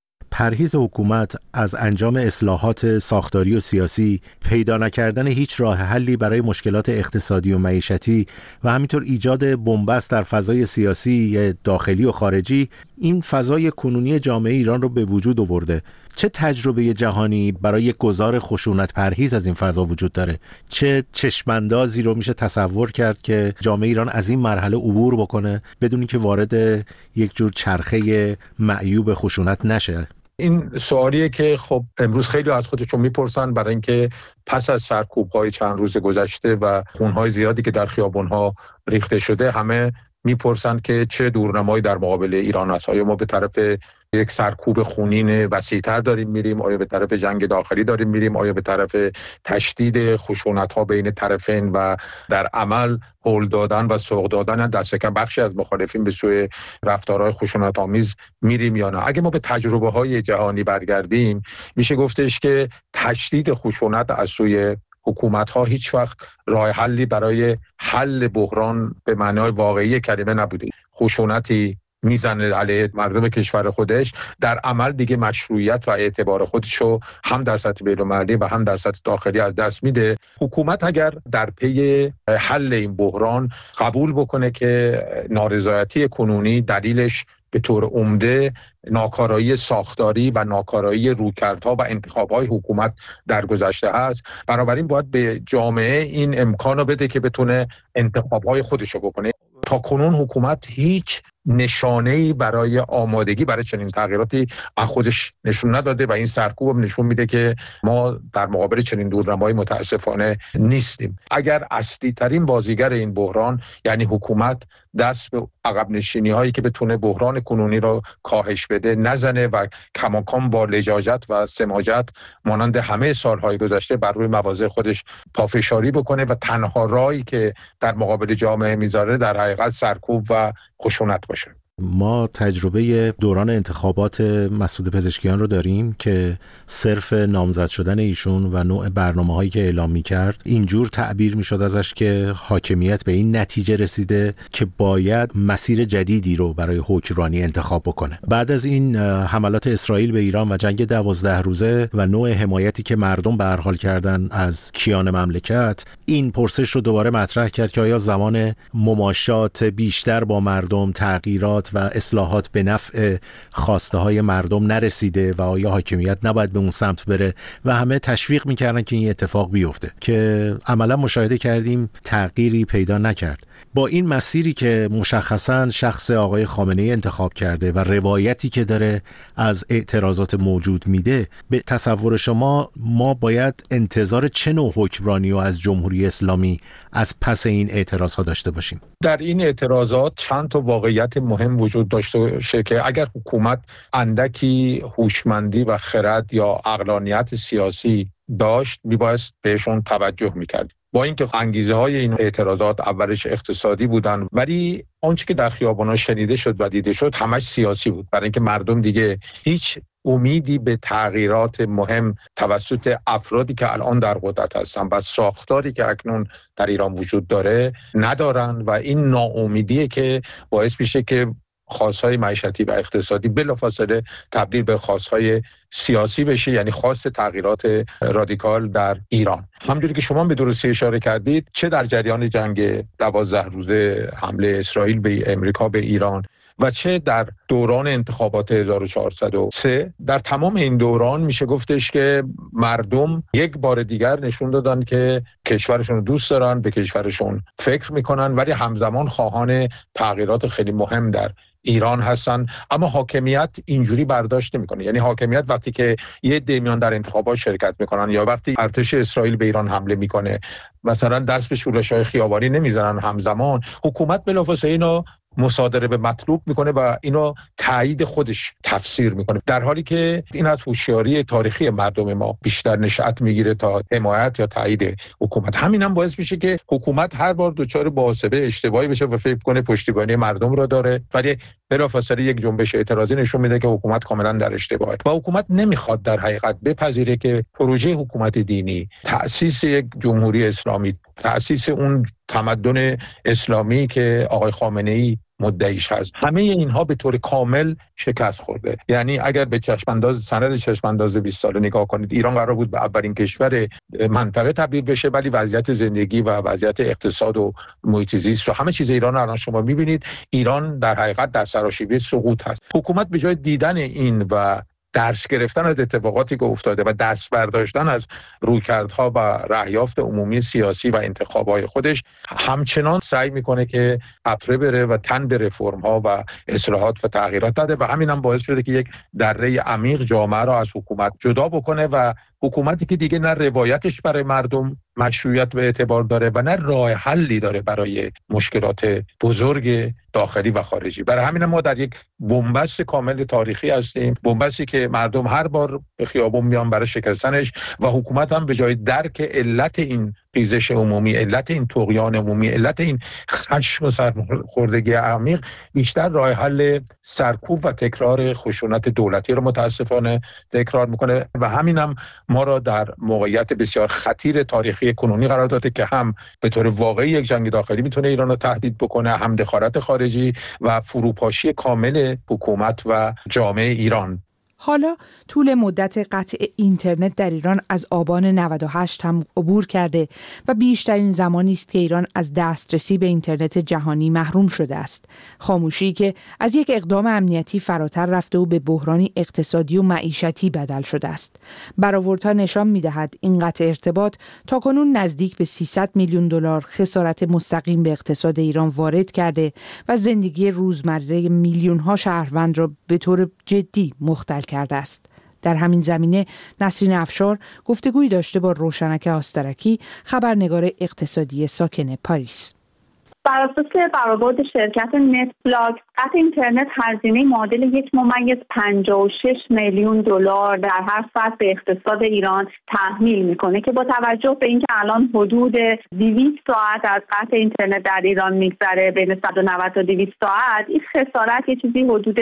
پرهیز حکومت از انجام اصلاحات ساختاری و سیاسی، پیدا نکردن هیچ راه حلی برای مشکلات اقتصادی و معیشتی و همینطور ایجاد بنبست در فضای سیاسی داخلی و خارجی، این فضای کنونی جامعه ایران رو به وجود آورده. چه تجربه جهانی برای گذار خشونت پرهیز از این فضا وجود داره؟ چه چشماندازی رو میشه تصور کرد که جامعه ایران از این مرحله عبور بکنه بدون که وارد یک جور چرخه معیوب خشونت نشه؟ این سوالیه که خب امروز خیلی از خودشون میپرسن، برای اینکه پس از سرکوب‌های چند روز گذشته و خون‌های زیادی که در خیابون‌ها ریخته شده، همه میپرسن که چه دورنمایی در مقابل ایران است. آیا ما به طرف یک سرکوب خونین وسیع‌تر داریم میریم؟ آیا به طرف جنگ داخلی داریم میریم؟ آیا به طرف تشدید خشونت‌ها بین طرفین و در عمل هول دادن و سوق دادن دست کم بخشی از مخالفین به سوی رفتارهای خشونت‌آمیز میریم یا نه؟ اگه ما به تجربه‌های جهانی برگردیم، میشه گفتش که تشدید خشونت از سوی حکومت‌ها هیچ وقت راه حلی برای حل بحران به معنای واقعی کلمه نبوده. خشونتی میزنه علیه مردم کشور خودش، در عمل دیگه مشروعیت و اعتبار خودشو هم در سطح بین‌المللی و هم در سطح داخلی از دست میده. حکومت اگر در پی حل این بحران قبول بکنه که نارضایتی کنونی دلیلش به طور عمده ناکارایی ساختاری و ناکارایی رویکردها و انتخاب‌های حکومت در گذشته هست، بنابراین باید به جامعه این امکان رو بده که بتونه انتخاب‌های خودش رو بکنه. تا کنون حکومت هیچ نشانه‌ای برای آمادگی برای چنین تغییراتی از خودش نشون نداده و این سرکوب نشون میده که ما در مقابل چنین دورنمایی متاسفانه نیستیم. اگر اصلی ترین بازیگر این بحران یعنی حکومت دست به عقب نشینی هایی که بتونه بحران کنونی را کاهش بده نزنه و کماکان با لجاجت و سماجت مانند همه سالهای گذشته بر روی مواضع خودش پافشاری بکنه و تنها راهی که در مقابل جامعه میذاره در حقیقت سرکوب و خشونت باشه. ما تجربه دوران انتخابات مسعود پزشکیان رو داریم که صرف نامزد شدن ایشون و نوع برنامه‌هایی که اعلام می‌کرد اینجور تعبیر می‌شد ازش که حاکمیت به این نتیجه رسیده که باید مسیر جدیدی رو برای حکمرانی انتخاب بکنه. بعد از این حملات اسرائیل به ایران و جنگ 12 روزه و نوع حمایتی که مردم به هر حال کردن از کیان مملکت، این پرسش رو دوباره مطرح کرد که آیا زمان مماشات بیشتر با مردم، تغییرات و اصلاحات به نفع خواسته های مردم نرسیده و آیا حاکمیت نباید به اون سمت بره و همه تشویق میکردن که این اتفاق بیفته که عملا مشاهده کردیم تغییری پیدا نکرد. با این مسیری که مشخصاً شخص آقای خامنه‌ای انتخاب کرده و روایتی که داره از اعتراضات موجود میده، به تصور شما ما باید انتظار چه نوع حکمرانی و از جمهوری اسلامی از پس این اعتراضات داشته باشیم؟ در این اعتراضات چند تا واقعیت مهم وجود داشته باشه که اگر حکومت اندکی هوشمندی و خرد یا عقلانیت سیاسی داشت میبایست بهشون توجه میکرد. با اینکه انگیزه های این اعتراضات اولش اقتصادی بودن، ولی آنچه که در خیابان‌ها شنیده شد و دیده شد همش سیاسی بود، برای اینکه مردم دیگه هیچ امیدی به تغییرات مهم توسط افرادی که الان در قدرت هستن و ساختاری که اکنون در ایران وجود داره ندارن و این ناامیدیه که باعث میشه که خواست‌های معیشتی و اقتصادی بلافاصله تبدیل به خواست‌های سیاسی بشه، یعنی خواست تغییرات رادیکال در ایران. همونجوری که شما به درستی اشاره کردید، چه در جریان جنگ 12 روزه حمله اسرائیل به امریکا به ایران و چه در دوران انتخابات 1403، در تمام این دوران میشه گفتش که مردم یک بار دیگر نشون دادن که کشورشون رو دوست دارن، به کشورشون فکر میکنن، ولی همزمان خواهان تغییرات خیلی مهم در ایران هستن، اما حاکمیت اینجوری برداشت نمیکنه. یعنی حاکمیت وقتی که یه عده میان در انتخابات شرکت میکنن یا وقتی ارتش اسرائیل به ایران حمله میکنه مثلا دست به شورش‌های خیابانی نمیزنن همزمان، حکومت بلافاصله اینو مصادره به مطلوب میکنه و اینو تایید خودش تفسیر میکنه، در حالی که این از هوشیاری تاریخی مردم ما بیشتر نشأت میگیره تا حمایت یا تایید حکومت. همین هم باعث میشه که حکومت هر بار دچار محاسبه اشتباهی بشه و فکر کنه پشتیبانی مردم رو داره، ولی بلافاصله یک جنبش اعتراضی نشون میده که حکومت کاملا در اشتباهه و حکومت نمیخواد در حقیقت بپذیره که پروژه حکومت دینی، تأسیس یک جمهوری اسلامی، تأسیس اون تمدن اسلامی که آقای خامنه‌ای مدعیش هست، همه اینها به طور کامل شکست خورده. یعنی اگر به سند چشمانداز 20 ساله نگاه کنید، ایران قرار بود به اولین کشور منطقه تبدیل بشه، ولی وضعیت زندگی و وضعیت اقتصاد و محیط زیست و همه چیز ایران الان شما می‌بینید، ایران در حقیقت در سراشیبی سقوط هست. حکومت به جای دیدن این و درس گرفتن از اتفاقاتی که افتاده و دست برداشتن از رویکردها و رهیافت عمومی سیاسی و انتخابات خودش، همچنان سعی میکنه که قطره بره و تن به رفرم‌ها و اصلاحات و تغییرات بده و همین هم باعث شده که یک دره عمیق جامعه را از حکومت جدا بکنه و حکومتی که دیگه نه روایتش برای مردم مشروعیت و اعتبار داره و نه راه حلی داره برای مشکلات بزرگ داخلی و خارجی. برای همین ما در یک بنبست کامل تاریخی هستیم، بنبستی که مردم هر بار به خیابون میان برای شکستنش و حکومت هم به جای درک علت این ریزش عمومی، علت این طغیان عمومی، علت این خشم و سرخوردگی عمیق، بیشتر راه حل سرکوب و تکرار خشونت دولتی رو متاسفانه تکرار میکنه و همین هم ما را در موقعیت بسیار خطیر تاریخی کنونی قرار داده که هم به طور واقعی یک جنگ داخلی میتونه ایران رو تهدید بکنه، هم دخالت خارجی و فروپاشی کامل حکومت و جامعه ایران. حالا طول مدت قطع اینترنت در ایران از آبان 98 هم عبور کرده و بیشترین زمانی است که ایران از دسترسی به اینترنت جهانی محروم شده است. خاموشی که از یک اقدام امنیتی فراتر رفته و به بحرانی اقتصادی و معیشتی بدل شده است. برآوردها نشان می‌دهد این قطع ارتباط تاکنون نزدیک به 300 میلیون دلار خسارت مستقیم به اقتصاد ایران وارد کرده و زندگی روزمره میلیون‌ها شهروند را به طور جدی مختل کرده است. در همین زمینه نسرین افشار گفتگویی داشته با روشنک آسترکی، خبرنگار اقتصادی ساکن پاریس. بر اساس برآورد شرکت نتفلاکس، قطع اینترنت هزینه معادل 1.56 میلیون دلار در هر ساعت به اقتصاد ایران تحمیل میکنه که با توجه به اینکه الان حدود 200 ساعت از قطع اینترنت در ایران میگذره، بین 190 تا 200 ساعت، این خسارت یه چیزی حدود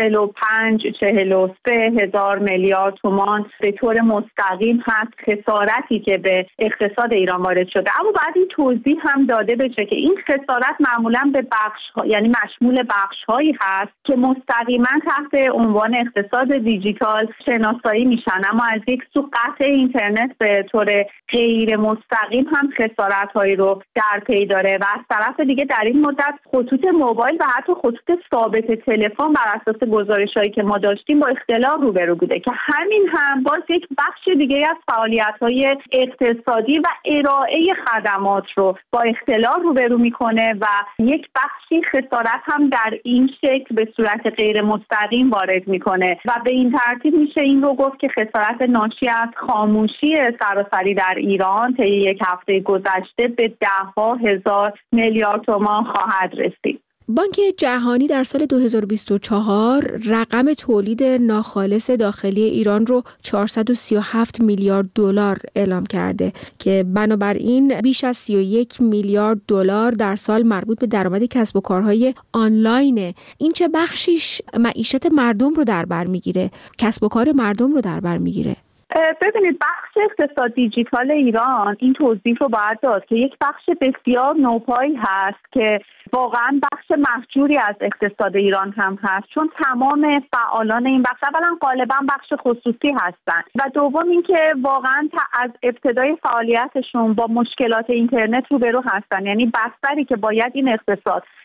45-43 هزار میلیارد تومان به طور مستقیم هست، خسارتی که به اقتصاد ایران وارد شده. اما بعد این توضیح هم داده بشه که این خسارت معمولا به بخش، یعنی مشمول بخش‌هایی هست که مستقیما تحت عنوان اقتصاد دیجیتال شناسایی میشن، اما از یک سو قطع اینترنت به طور غیر مستقیم هم خسارت‌هایی رو در پی داره و از طرف دیگه در این مدت خطوط موبایل و حتی خطوط ثابت تلفن بر اساس گزارش‌هایی که ما داشتیم با اختلال روبرو بوده که همین هم باز یک بخش دیگه از فعالیت‌های اقتصادی و ارائه خدمات رو با اختلال روبرو میکنه و یک بخشی خسارت هم در این شکل به صورت غیر مستقیم وارد میکنه و به این ترتیب میشه این رو گفت که خسارت ناشی از خاموشی سراسری در ایران طی یک هفته گذشته به 10,000 میلیارد تومان خواهد رسید. بانک جهانی در سال 2024 رقم تولید ناخالص داخلی ایران رو 437 میلیارد دلار اعلام کرده که بنابراین بیش از 31 میلیارد دلار در سال مربوط به درآمد کسب و کارهای آنلاینه. این چه بخشیش معیشت مردم رو در بر میگیره، کسب و کار مردم رو در بر میگیره؟ ببینید، بخش اقتصاد دیجیتال ایران این توضیح رو باید داد که یک بخش بسیار نوپایی هست که واقعا بخش محجوری از اقتصاد ایران هم هست، چون تمام فعالان این بخش اولا غالبا بخش خصوصی هستند و دوم اینکه واقعا از ابتدای فعالیتشون با مشکلات اینترنت روبرو هستن. یعنی بستری که باید این اقتصاد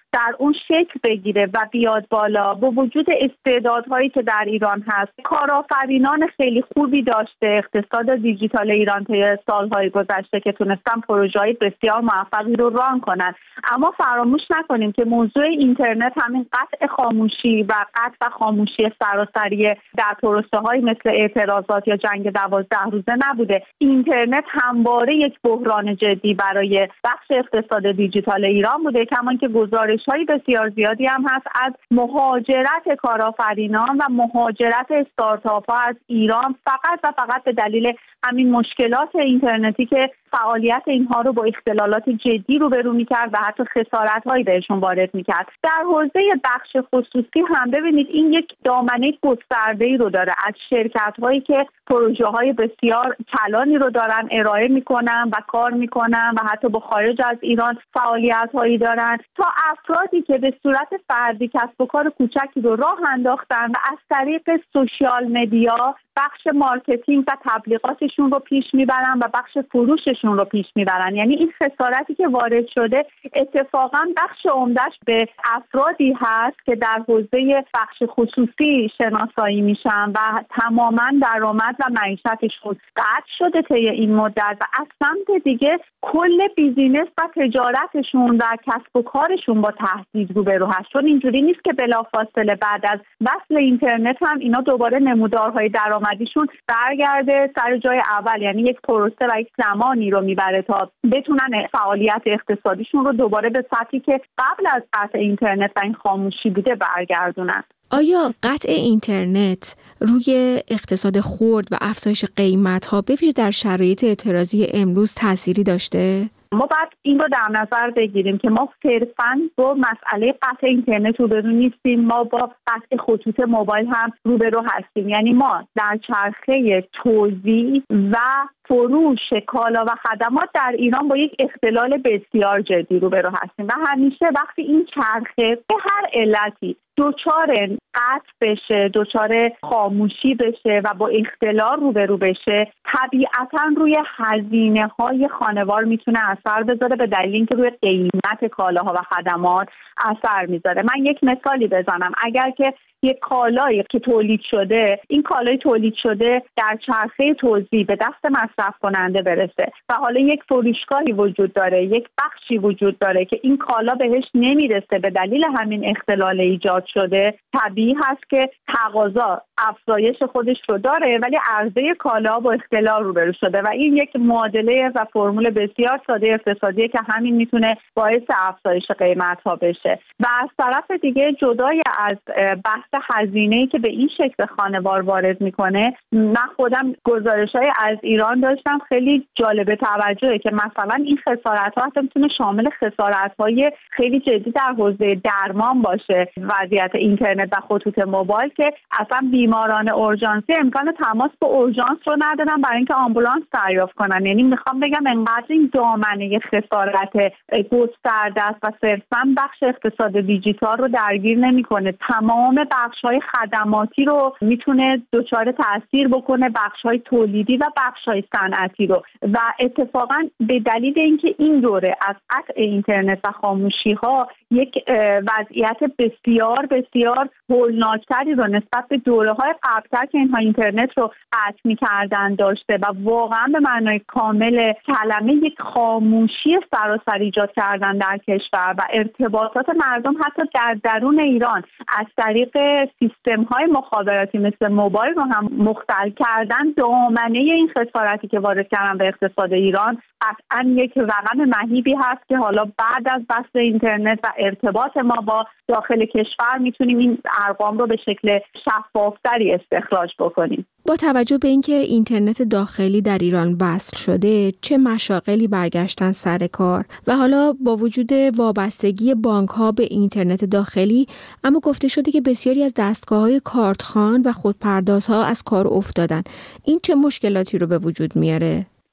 در اون شکل بگیره و بیاد بالا، با وجود استعدادهایی که در ایران هست، کارآفرینان خیلی خوبی داشته اقتصاد دیجیتال ایران طی سالهای گذشته که تونستن پروژه‌های بسیار موفقی رو ران کنن. اما فراموش نکنیم که موضوع اینترنت همین قطع خاموشی و قطع و خاموشی سراسری در پروسه‌های مثل اعتراضات یا جنگ 12 روزه نبوده. اینترنت همواره یک بحران جدی برای بخش اقتصاد دیجیتال ایران بوده، کما اینکه گزارش‌های بسیار زیادی هم هست از مهاجرت کارآفرینان و مهاجرت استارتاپ‌ها از ایران فقط به دلیل همین مشکلات اینترنتی که فعالیت اینها رو با اختلالات جدی روبرو می‌کرد و حتی خسارت‌هایی بهشون وارد می‌کرد. در حوزه بخش خصوصی هم ببینید این یک دامنه گسترده‌ای رو داره از شرکت‌هایی که پروژه‌های بسیار کلانی رو دارن ارائه می‌کنن و کار می‌کنن و حتی با خارج از ایران فعالیت‌هایی دارن، تا افرادی که به صورت فردی کسب و کار کوچکی رو راه انداختن و از طریق سوشیال مدیا بخش مارکتینگ و تبلیغاتشون رو پیش میبرن و بخش فروششون رو پیش میبرن. یعنی این خسارتی که وارد شده اتفاقا بخش عمده‌اش به افرادی هست که در حوزه بخش خصوصی شناسایی میشن و تماما درآمد و معیشتشون قطع شده طی این مدت و از سمت دیگه کل بیزینس و تجارتشون و کسب و کارشون با تهدید روبرو هست، چون اینجوری نیست که بلافاصله بعد از وصل اینترنت هم اینا دوباره نمودارهای درآمدیشون برگرده سر جای اول. یعنی یک پروسه و یک زمانی رو میبره تا بتونن فعالیت اقتصادیشون رو دوباره به سطحی که قبل از قطع اینترنت و این خاموشی بوده برگردونن. آیا قطع اینترنت روی اقتصاد خرد و افزایش قیمت‌ها به ویژه در شرایط اعتراضی امروز تأثیری داشته؟ ما باید این رو در نظر بگیریم که ما صرفاً با مسئله قطع اینترنت روبرو نیستیم، ما با قطع خطوط موبایل هم روبرو هستیم. یعنی ما در چرخه توزیع و فروش کالا و خدمات در ایران با یک اختلال بسیار جدی روبرو هستیم و همیشه وقتی این چرخه به هر علتی دچار قطع بشه، دچار خاموشی بشه و با اختلال روبرو بشه، طبیعتاً روی هزینه‌های خانوار میتونه اثر بذاره به دلیل اینکه روی قیمت کالاها و خدمات اثر میذاره. من یک مثالی بزنم. اگر که یک کالایی که تولید شده، این کالای تولید شده در چرخه توزیع به دست مصرف کننده برسه و حالا یک فروشگاهی وجود داره، یک بخشی وجود داره که این کالا بهش نمیرسه به دلیل همین اختلال ایجاد شده، طبیعی هست که تقاضا افزایش خودش رو داره ولی عرضه کالا با اختلال روبرو شده و این یک معادله و فرمول بسیار ساده اقتصادیه که همین میتونه باعث افزایش قیمت‌ها بشه. و از طرف دیگه جدای از بحث هزینه‌ای که به این شکل خانوار وارد میکنه، من خودم گزارش‌های از ایران داشتم خیلی جالب توجهه که مثلا این خسارت‌ها حتی میتونه شامل خسارت‌های خیلی جدی در حوزه درمان باشه. وضعیت اینترنت و خطوط موبایل که اصلا بیماران اورژانسی امکان تماس با اورژانس رو ندارن برای اینکه آمبولانس دریافت کنن. یعنی میخوام بگم انقدر این دامنه خسارت گسترده است و صرفاً بخش اقتصاد دیجیتال رو درگیر نمیکنه، تمام بخش‌های خدماتی رو میتونه دچار تأثیر بکنه، بخش‌های تولیدی و بخش‌های صنعتی رو. و اتفاقاً به دلیل اینکه این دوره از قطع اینترنت و خاموشی‌ها یک وضعیت بسیار بسیار هولناکتری رو نسبت به دوره‌های قبل‌تر که اینها اینترنت رو قطع می‌کردن داشته و واقعاً به معنای کامل کلمه یک خاموشی سراسر ایجاد کردن در کشور و ارتباطات مردم حتی در درون ایران از طریق سیستم‌های مخابراتی مثل موبایل رو هم مختل کردن. دامنه این خسارتی که وارد کردن به اقتصاد ایران قطعاً یک رقم مهیبی هست که حالا بعد از بحث اینترنت و ارتباط ما با داخل کشور میتونیم این ارقام رو به شکل شفافتری استخراج بکنیم. با توجه به اینکه اینترنت داخلی در ایران وصل شده، چه مشاغلی برگشتن سر کار و حالا با وجود وابستگی بانک‌ها به اینترنت داخلی، اما گفته شده که بسیاری از دستگاه‌های کارتخوان و خودپردازها از کار افتادن. این چه مشکلاتی رو به وجود میاره؟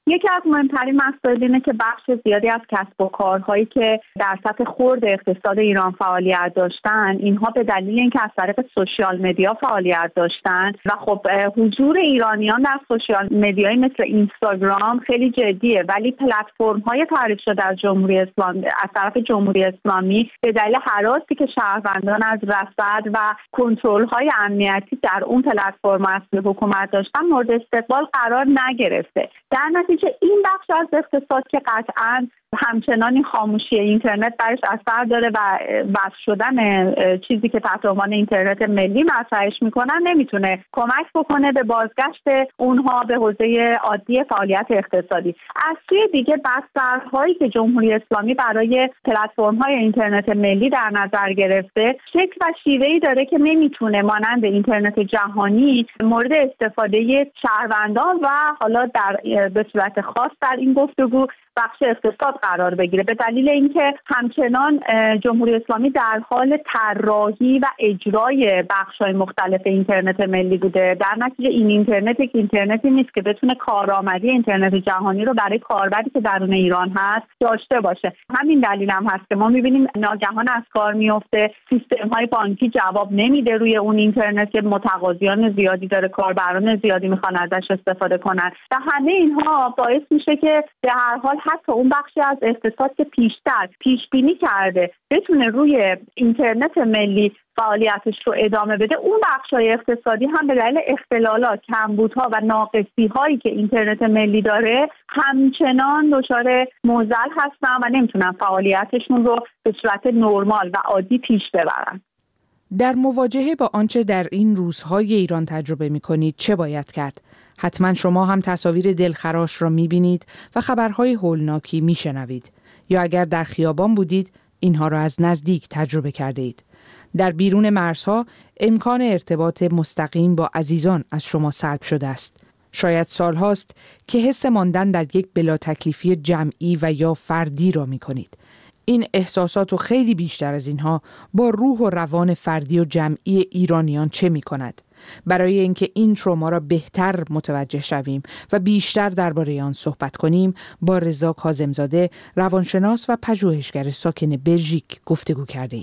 یکی از مهمترین مسائل اینه که بخش زیادی از کسب و کارهایی که در سطح خرد اقتصاد ایران فعالیت داشتن، اینها به دلیل اینکه از طریق سوشیال مدیا فعالیت داشتن و خب حضور ایرانیان در سوشیال مدیایی مثل اینستاگرام خیلی جدیه، ولی پلتفرم‌های تعریف شده از جمهوری اسلامی از طرف جمهوری اسلامی به دلیل هراسی که شهروندان از رصد و کنترل‌های امنیتی در اون پلتفرم اصلی حکومت داشتن مورد استقبال قرار نگرفته. در نتیجه این بخش از اقتصاد که قطعاً همچنان این خاموشی اینترنت برش اثر داره و وصل شدن چیزی که تحت عنوان اینترنت ملی مطرحش میکنن نمیتونه کمک بکنه به بازگشت اونها به حوزه عادی فعالیت اقتصادی. از سوی دیگه بسترهایی که جمهوری اسلامی برای پلتفرم‌های اینترنت ملی در نظر گرفته شکل و شیوهی داره که نمیتونه مانند اینترنت جهانی مورد استفاده شهروندان و حالا به صورت خاص در این گفتگو بخش اقتصاد قرار بگیره، به دلیل اینکه همچنان جمهوری اسلامی در حال طراحی و اجرای بخش‌های مختلف اینترنت ملی بوده. در نتیجه این اینترنت یک اینترنتی نیست که بتونه کارآمدی اینترنت جهانی رو برای کاربری که درون ایران هست داشته باشه. همین دلیل هم هست که ما می‌بینیم ناگهان از کار میفته، سیستم‌های بانکی جواب نمیده روی اون اینترنت که متقاضیان زیادی داره، کاربران زیادی میخوان ازش استفاده کنن و همه اینها باعث میشه که به هر حال حتی اون بخشی از اقتصاد که پیشتر پیش بینی کرده بتونه روی اینترنت ملی فعالیتش رو ادامه بده، اون بخش‌های اقتصادی هم به دلیل اختلالات، کمبودها و ناقصی‌هایی که اینترنت ملی داره همچنان دچار معضل هستن و نمیتونن فعالیتشون رو به صورت نرمال و عادی پیش ببرن. در مواجهه با آنچه در این روزهای ایران تجربه می‌کنید چه باید کرد؟ حتما شما هم تصاویر دلخراش را می‌بینید و خبرهای هولناکی می‌شنوید، یا اگر در خیابان بودید اینها را از نزدیک تجربه کرده اید. در بیرون مرزها امکان ارتباط مستقیم با عزیزان از شما سلب شده است. شاید سالهاست که حس ماندن در یک بلا تکلیفی جمعی و یا فردی را می‌کنید. این احساسات و خیلی بیشتر از اینها با روح و روان فردی و جمعی ایرانیان چه می‌کند؟ برای اینکه این تروما را بهتر متوجه شویم و بیشتر درباره آن صحبت کنیم با رضا کاظمزاده، روانشناس و پژوهشگر ساکن بلژیک گفتگو کردیم.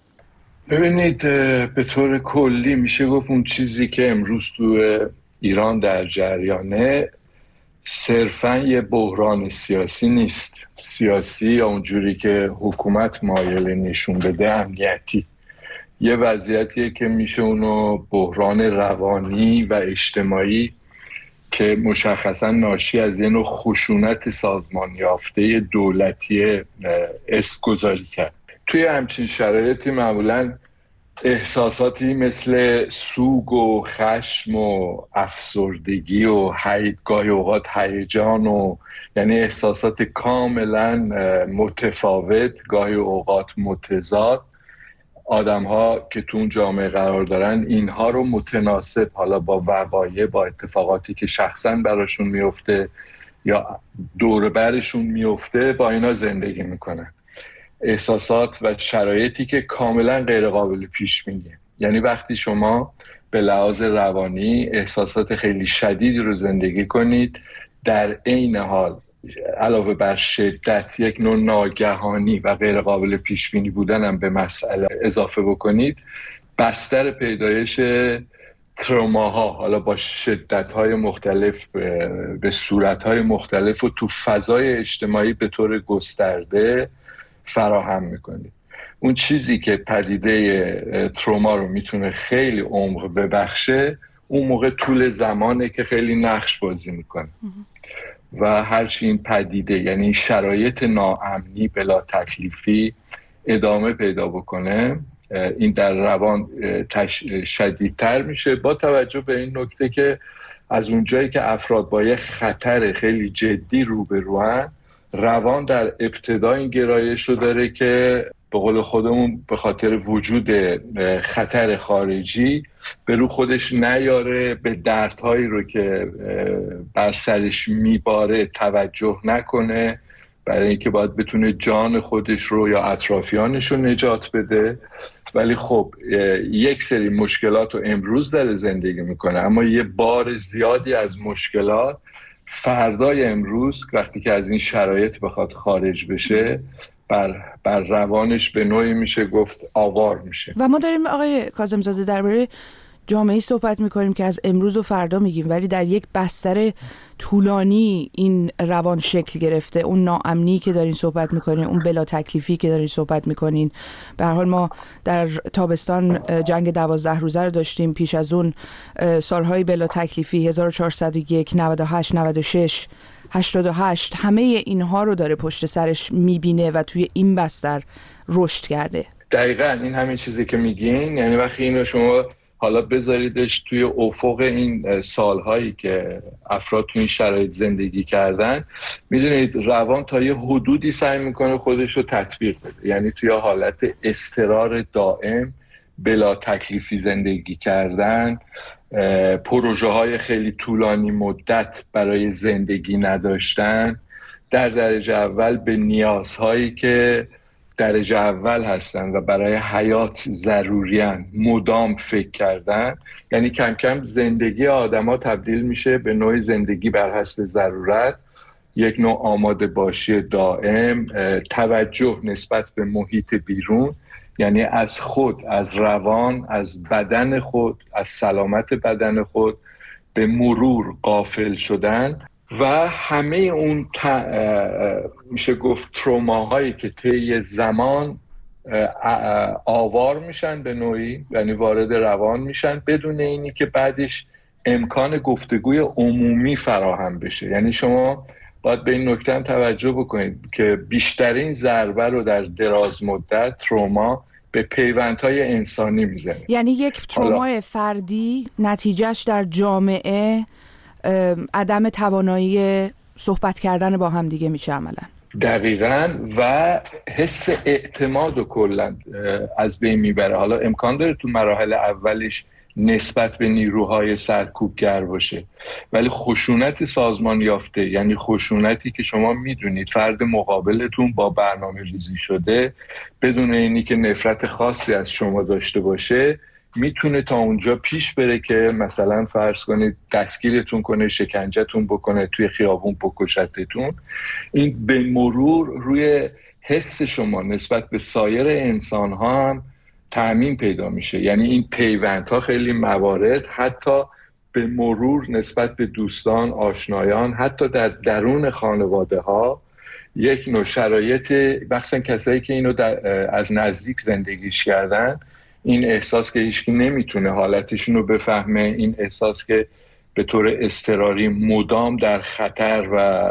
ببینید، به طور کلی میشه گفت اون چیزی که امروز تو ایران در جریانه صرفاً یه بحران سیاسی نیست. سیاسی یا اونجوری که حکومت مایل نشون بده امنیتی. یه وضعیتیه که میشه اونو بحران روانی و اجتماعی که مشخصاً ناشی از یه نوع خشونت سازمان یافته دولتی اسم گذاری کرد. توی همچین شرایطی معمولاً احساساتی مثل سوگ و خشم و افسردگی و گاهی اوقات هیجان و یعنی احساسات کاملاً متفاوت، گاهی اوقات متضاد، آدم‌ها که تو اون جامعه قرار دارن اینها رو متناسب حالا با وقایع، با اتفاقاتی که شخصاً براشون میفته یا دور برشون میفته با اینا زندگی میکنن. احساسات و شرایطی که کاملا غیر قابل پیش بینیه. یعنی وقتی شما به لحاظ روانی احساسات خیلی شدیدی رو زندگی کنید، در عین حال علاوه بر شدت یک نوع ناگهانی و غیر قابل پیش بینی بودن هم به مسئله اضافه بکنید، بستر پیدایش تروماها حالا با شدت‌های مختلف به صورت‌های مختلف و تو فضای اجتماعی به طور گسترده فراهم میکنید. اون چیزی که پدیده تروما رو میتونه خیلی عمق ببخشه، اون موقع طول زمانه که خیلی نقش بازی میکنه و هرچی این پدیده یعنی شرایط ناامنی بلا تکلیفی ادامه پیدا بکنه، این در روان شدیدتر میشه، با توجه به این نکته که از اونجایی که افراد با یه خطر خیلی جدی روبروان، روان در ابتدا این گرایش رو داره که به قول خودمون به خاطر وجود خطر خارجی به رو خودش نیاره، به دردهایی رو که بر سرش میباره توجه نکنه، برای اینکه باید بتونه جان خودش رو یا اطرافیانش رو نجات بده. ولی خب یک سری مشکلات رو امروز داره زندگی میکنه، اما یه بار زیادی از مشکلات فردای امروز وقتی که از این شرایط بخواد خارج بشه بر روانش به نوعی میشه گفت آوار میشه. و ما داریم آقای کاظم‌زاده درباره جامعه‌ای صحبت میکنیم که از امروز و فردا میگیم، ولی در یک بستر طولانی این روان شکل گرفته. اون ناامنی که دارین صحبت میکنین، اون بلا تکلیفی که دارین صحبت میکنین، به هر حال ما در تابستان جنگ 12 روزه رو داشتیم، پیش از اون سالهای بلا تکلیفی 1401 98 96 88، همه اینها رو داره پشت سرش میبینه و توی این بستر رشد کرده. دقیقاً این همین چیزی که میگین، یعنی وقتی اینو شما حالا بذاریدش توی افق این سالهایی که افراد توی این شرایط زندگی کردن، میدونید روان تا یه حدودی سعی میکنه خودش رو تطبیق بده، یعنی توی حالت اضطرار دائم، بلا تکلیفی زندگی کردن، پروژه های خیلی طولانی مدت برای زندگی نداشتن، در درجه اول به نیازهایی که درجه اول هستن و برای حیات ضروریان مدام فکر کردن. یعنی کم کم زندگی آدما تبدیل میشه به نوع زندگی بر حسب ضرورت، یک نوع آماده باشی دائم، توجه نسبت به محیط بیرون، یعنی از خود، از روان، از بدن خود، از سلامت بدن خود به مرور غافل شدن و همه اون میشه گفت تروماهایی که طی زمان آوار میشن به نوعی، یعنی وارد روان میشن بدون اینی که بعدش امکان گفتگوی عمومی فراهم بشه. یعنی شما باید به این نکته هم توجه بکنید که بیشترین ضربه رو در دراز مدت تروما به پیوندهای انسانی میزنه. یعنی یک ترومای فردی نتیجهش در جامعه عدم توانایی صحبت کردن با هم دیگه میشه عملا. دقیقاً، و حس اعتماد رو کلاً از بین میبره. حالا امکان داره تو مراحل اولش نسبت به نیروهای سرکوبگر باشه، ولی خشونت سازمان یافته، یعنی خشونتی که شما میدونید فرد مقابلتون با برنامه ریزی شده بدون اینی که نفرت خاصی از شما داشته باشه، میتونه تا اونجا پیش بره که مثلا فرض کنید دستگیرتون کنه، شکنجهتون بکنه، توی خیابون بکشتتون. این به مرور روی حس شما نسبت به سایر انسان ها هم تعمیم پیدا میشه. یعنی این پیوندها خیلی موارد حتی به مرور نسبت به دوستان، آشنایان، حتی در درون خانواده ها یک نوع شرایط، بخصوصا کسایی که اینو از نزدیک زندگیش کردن، این احساس که هیچکی نمیتونه حالتشون رو بفهمه، این احساس که به طور اضطراری مدام در خطر و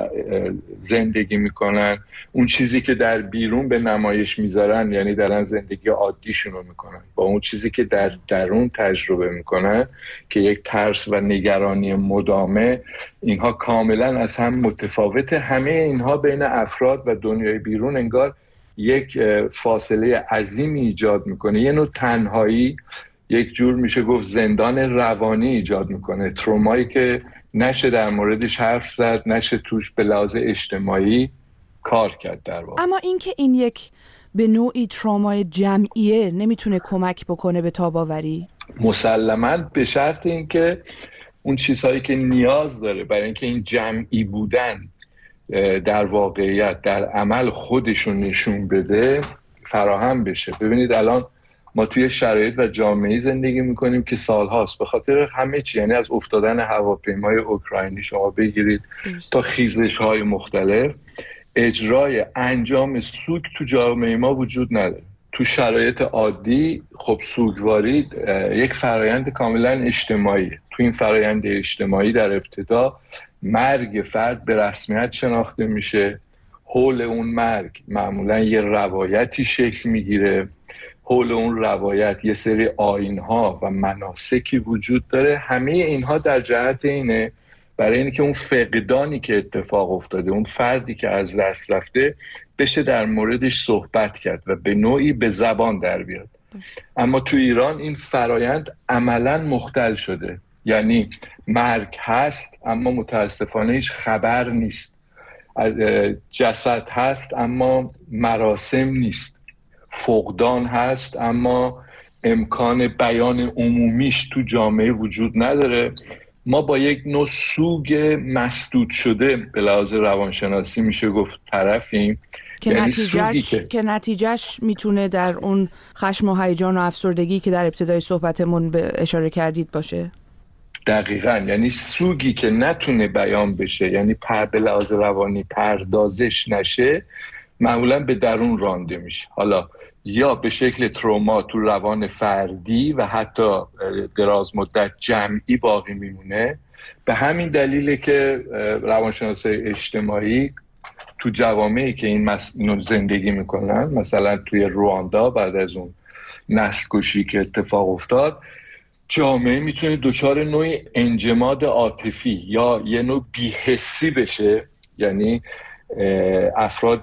زندگی میکنن، اون چیزی که در بیرون به نمایش میذارن، یعنی دارن زندگی عادیشون رو میکنن، با اون چیزی که در درون تجربه میکنن که یک ترس و نگرانی مدامه، اینها کاملا از هم متفاوته. همه اینها بین افراد و دنیای بیرون انگار یک فاصله عظیمی ایجاد میکنه، یه نوع تنهایی، یک جور میشه گفت زندان روانی ایجاد میکنه. ترومایی که نشه در موردش حرف زد، نشه توش به لحاظ اجتماعی کار کرد در واقع. اما این که این یک به نوعی ترومای جمعیه نمیتونه کمک بکنه به تاب‌آوری؟ مسلماً به شرط این که اون چیزهایی که نیاز داره برای اینکه این جمعی بودن در واقعیت در عمل خودشون نشون بده فراهم بشه. ببینید الان ما توی شرایط و جامعه‌ای زندگی میکنیم که سالهاست به خاطر همه چی، یعنی از افتادن هواپیمای اوکراینی شما بگیرید تا خیزش‌های مختلف، اجرای انجام سوگ تو جامعه ما وجود نداره. تو شرایط عادی خب سوگواری یک فرایند کاملا اجتماعیه. تو این فرایند اجتماعی در ابتدا مرگ فرد به رسمیت شناخته میشه، حول اون مرگ معمولا یه روایتی شکل میگیره، حول اون روایت یه سری آیین‌ها و مناسکی وجود داره. همه اینها در جهت اینه برای اینکه اون فقدانی که اتفاق افتاده، اون فردی که از دست رفته، بشه در موردش صحبت کرد و به نوعی به زبان در بیاد. اما تو ایران این فرایند عملاً مختل شده، یعنی مرگ هست اما متاسفانه هیچ خبر نیست، جسد هست اما مراسم نیست، فقدان هست اما امکان بیان عمومیش تو جامعه وجود نداره ما با یک نوع سوگ مسدود شده به لحاظ روانشناسی میشه گفت طرفیم که نتیجهش میتونه در اون خشم و هیجان و افسردگی که در ابتدای صحبتمون به اشاره کردید باشه. دقیقاً، یعنی سوگی که نتونه بیان بشه، یعنی به لحاظ روانی پردازش نشه، معمولاً به درون رانده میشه. حالا یا به شکل تروما تو روان فردی و حتی دراز مدت جمعی باقی میمونه. به همین دلیله که روانشناسای اجتماعی تو جوامعی که اینو زندگی میکنن، مثلا توی رواندا بعد از اون نسل کشی که اتفاق افتاد، جامعه میتونه دچار نوعی انجماد عاطفی یا یه نوع بی‌حسی بشه، یعنی افراد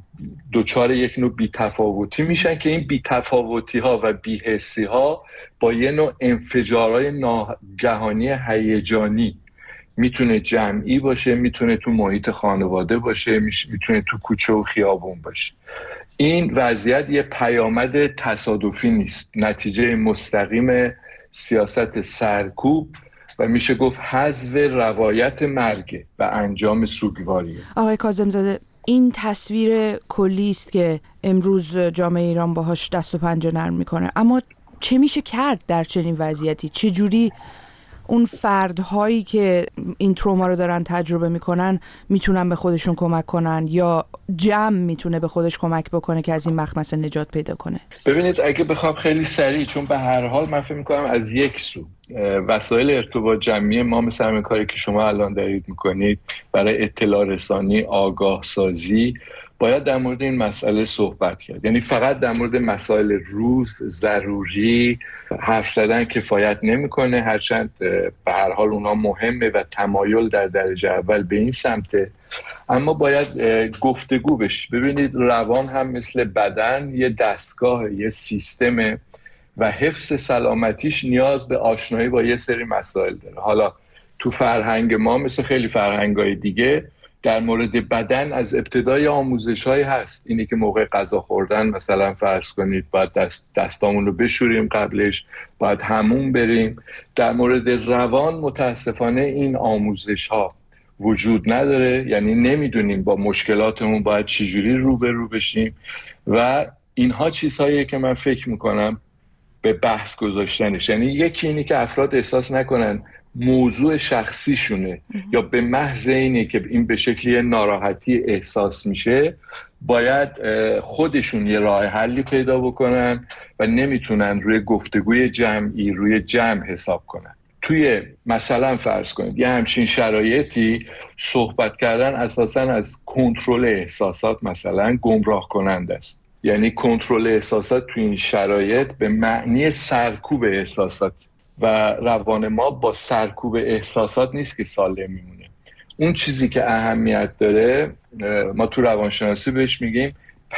دچار یک نوع بی‌تفاوتی میشن که این بی‌تفاوتی ها و بی‌حسی ها با یه نوع انفجارهای ناگهانی هیجانی، میتونه جمعی باشه، میتونه تو محیط خانواده باشه، میتونه تو کوچه و خیابون باشه. این وضعیت یه پیامد تصادفی نیست، نتیجه مستقیم سیاست سرکوب و میشه گفت حذف روایت مرگ و انجام سوگواریه. آقای کاظم‌زاده، این تصویر کلی است که امروز جامعه ایران باهاش دست و پنجه نرم میکنه، اما چه میشه کرد در چنین وضعیتی؟ چه جوری اون فردهایی که این تروما رو دارن تجربه میکنن میتونن به خودشون کمک کنن، یا جمع میتونه به خودش کمک بکنه که از این مخمسه نجات پیدا کنه؟ ببینید، اگه بخوام خیلی سریع، چون به هر حال من فکر میکنم از یک سو وسایل ارتباط جمعی ما مثل همین کاری که شما الان دارید میکنید برای اطلاع رسانی، آگاه سازی، باید در مورد این مسئله صحبت کرد. یعنی فقط در مورد مسائل روز ضروری حرف زدن کفایت نمیکنه، هرچند به هر حال اونا مهمه و تمایل در درجه اول به این سمته، اما باید گفتگو بشه. ببینید، روان هم مثل بدن یه دستگاه، یه سیستمه و حفظ سلامتیش نیاز به آشنایی با یه سری مسائل داره. حالا تو فرهنگ ما مثل خیلی فرهنگ‌های دیگه در مورد بدن از ابتدای آموزش‌هایی هست، اینی که موقع غذا خوردن مثلا فرض کنید باید دستامون رو بشوریم، قبلش باید حموم بریم. در مورد روان متاسفانه این آموزش‌ها وجود نداره، یعنی نمیدونیم با مشکلاتمون باید چجوری روبرو بشیم و اینها چیزهاییه که من فکر میکنم به بحث گذاشتنش. یعنی یکی اینی که افراد احساس نکنن موضوع شخصیشونه یا به محض اینه که این به شکلی ناراحتی احساس میشه باید خودشون یه راه حلی پیدا بکنن و نمیتونن روی گفتگوی جمعی، روی جمع حساب کنن. توی مثلا فرض کنید یه همچین شرایطی صحبت کردن اساساً از کنترل احساسات مثلا گمراه کننده است. یعنی کنترل احساسات توی این شرایط به معنی سرکوب احساسات و روان ما با سرکوب احساسات نیست که سالم میمونه. اون چیزی که اهمیت داره ما تو روانشناسی بهش میگیم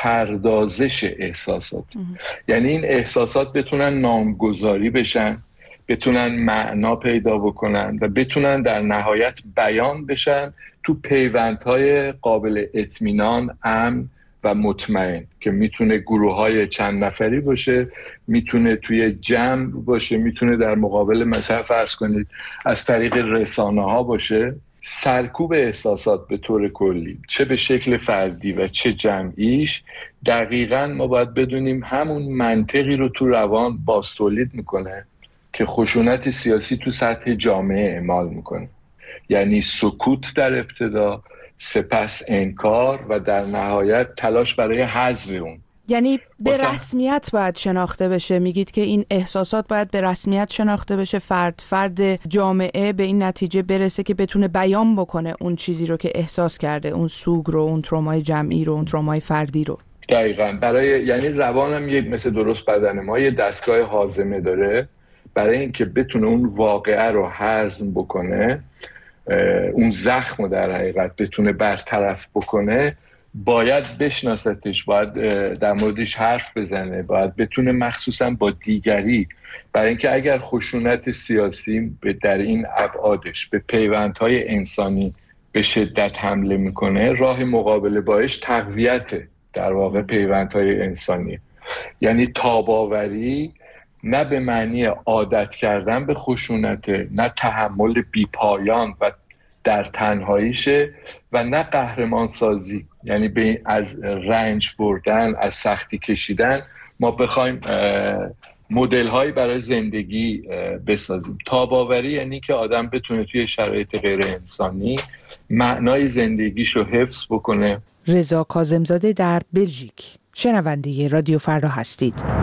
پردازش احساسات. یعنی این احساسات بتونن نامگذاری بشن، بتونن معنا پیدا بکنن و بتونن در نهایت بیان بشن تو پیوندهای قابل اطمینان، امن و مطمئن که میتونه گروه‌های چند نفری باشه، میتونه توی جمع باشه، میتونه در مقابل مثلا فرض کنید از طریق رسانه‌ها باشه. سرکوب احساسات به طور کلی چه به شکل فردی و چه جمعیش، دقیقاً ما باید بدونیم همون منطقی رو تو روان باستولید میکنه که خشونت سیاسی تو سطح جامعه اعمال میکنه. یعنی سکوت در ابتدا، سپس انکار و در نهایت تلاش برای حذف اون. یعنی به رسمیت باید شناخته بشه. میگید که این احساسات باید به رسمیت شناخته بشه، فرد جامعه به این نتیجه برسه که بتونه بیان بکنه اون چیزی رو که احساس کرده، اون سوگ رو، اون ترومای جمعی رو، اون ترومای فردی رو. دقیقاً. یعنی روان هم یک مثل درست بدن ما یه دستگاه هاضمه داره برای اینکه بتونه اون واقعه رو هضم بکنه، اون زخم رو در حقیقت بتونه برطرف بکنه، باید بشناستش، باید در موردش حرف بزنه، باید بتونه مخصوصا با دیگری، برای اینکه اگر خشونت سیاسی در این ابعادش به پیوندهای انسانی به شدت حمله میکنه، راه مقابله باش تقویت در واقع پیوندهای انسانی، یعنی تاباوری، نه به معنی عادت کردن به خشونت، نه تحمل بیپایان و در تنهاییشه و نه قهرمان سازی، یعنی از رنج بردن، از سختی کشیدن ما بخوایم مدل هایی برای زندگی بسازیم. تاباوری یعنی که آدم بتونه توی شرایط غیر انسانی معنای زندگیشو حفظ بکنه. رضا کاظمزاده در بلژیک، شنونده رادیو فردا هستید.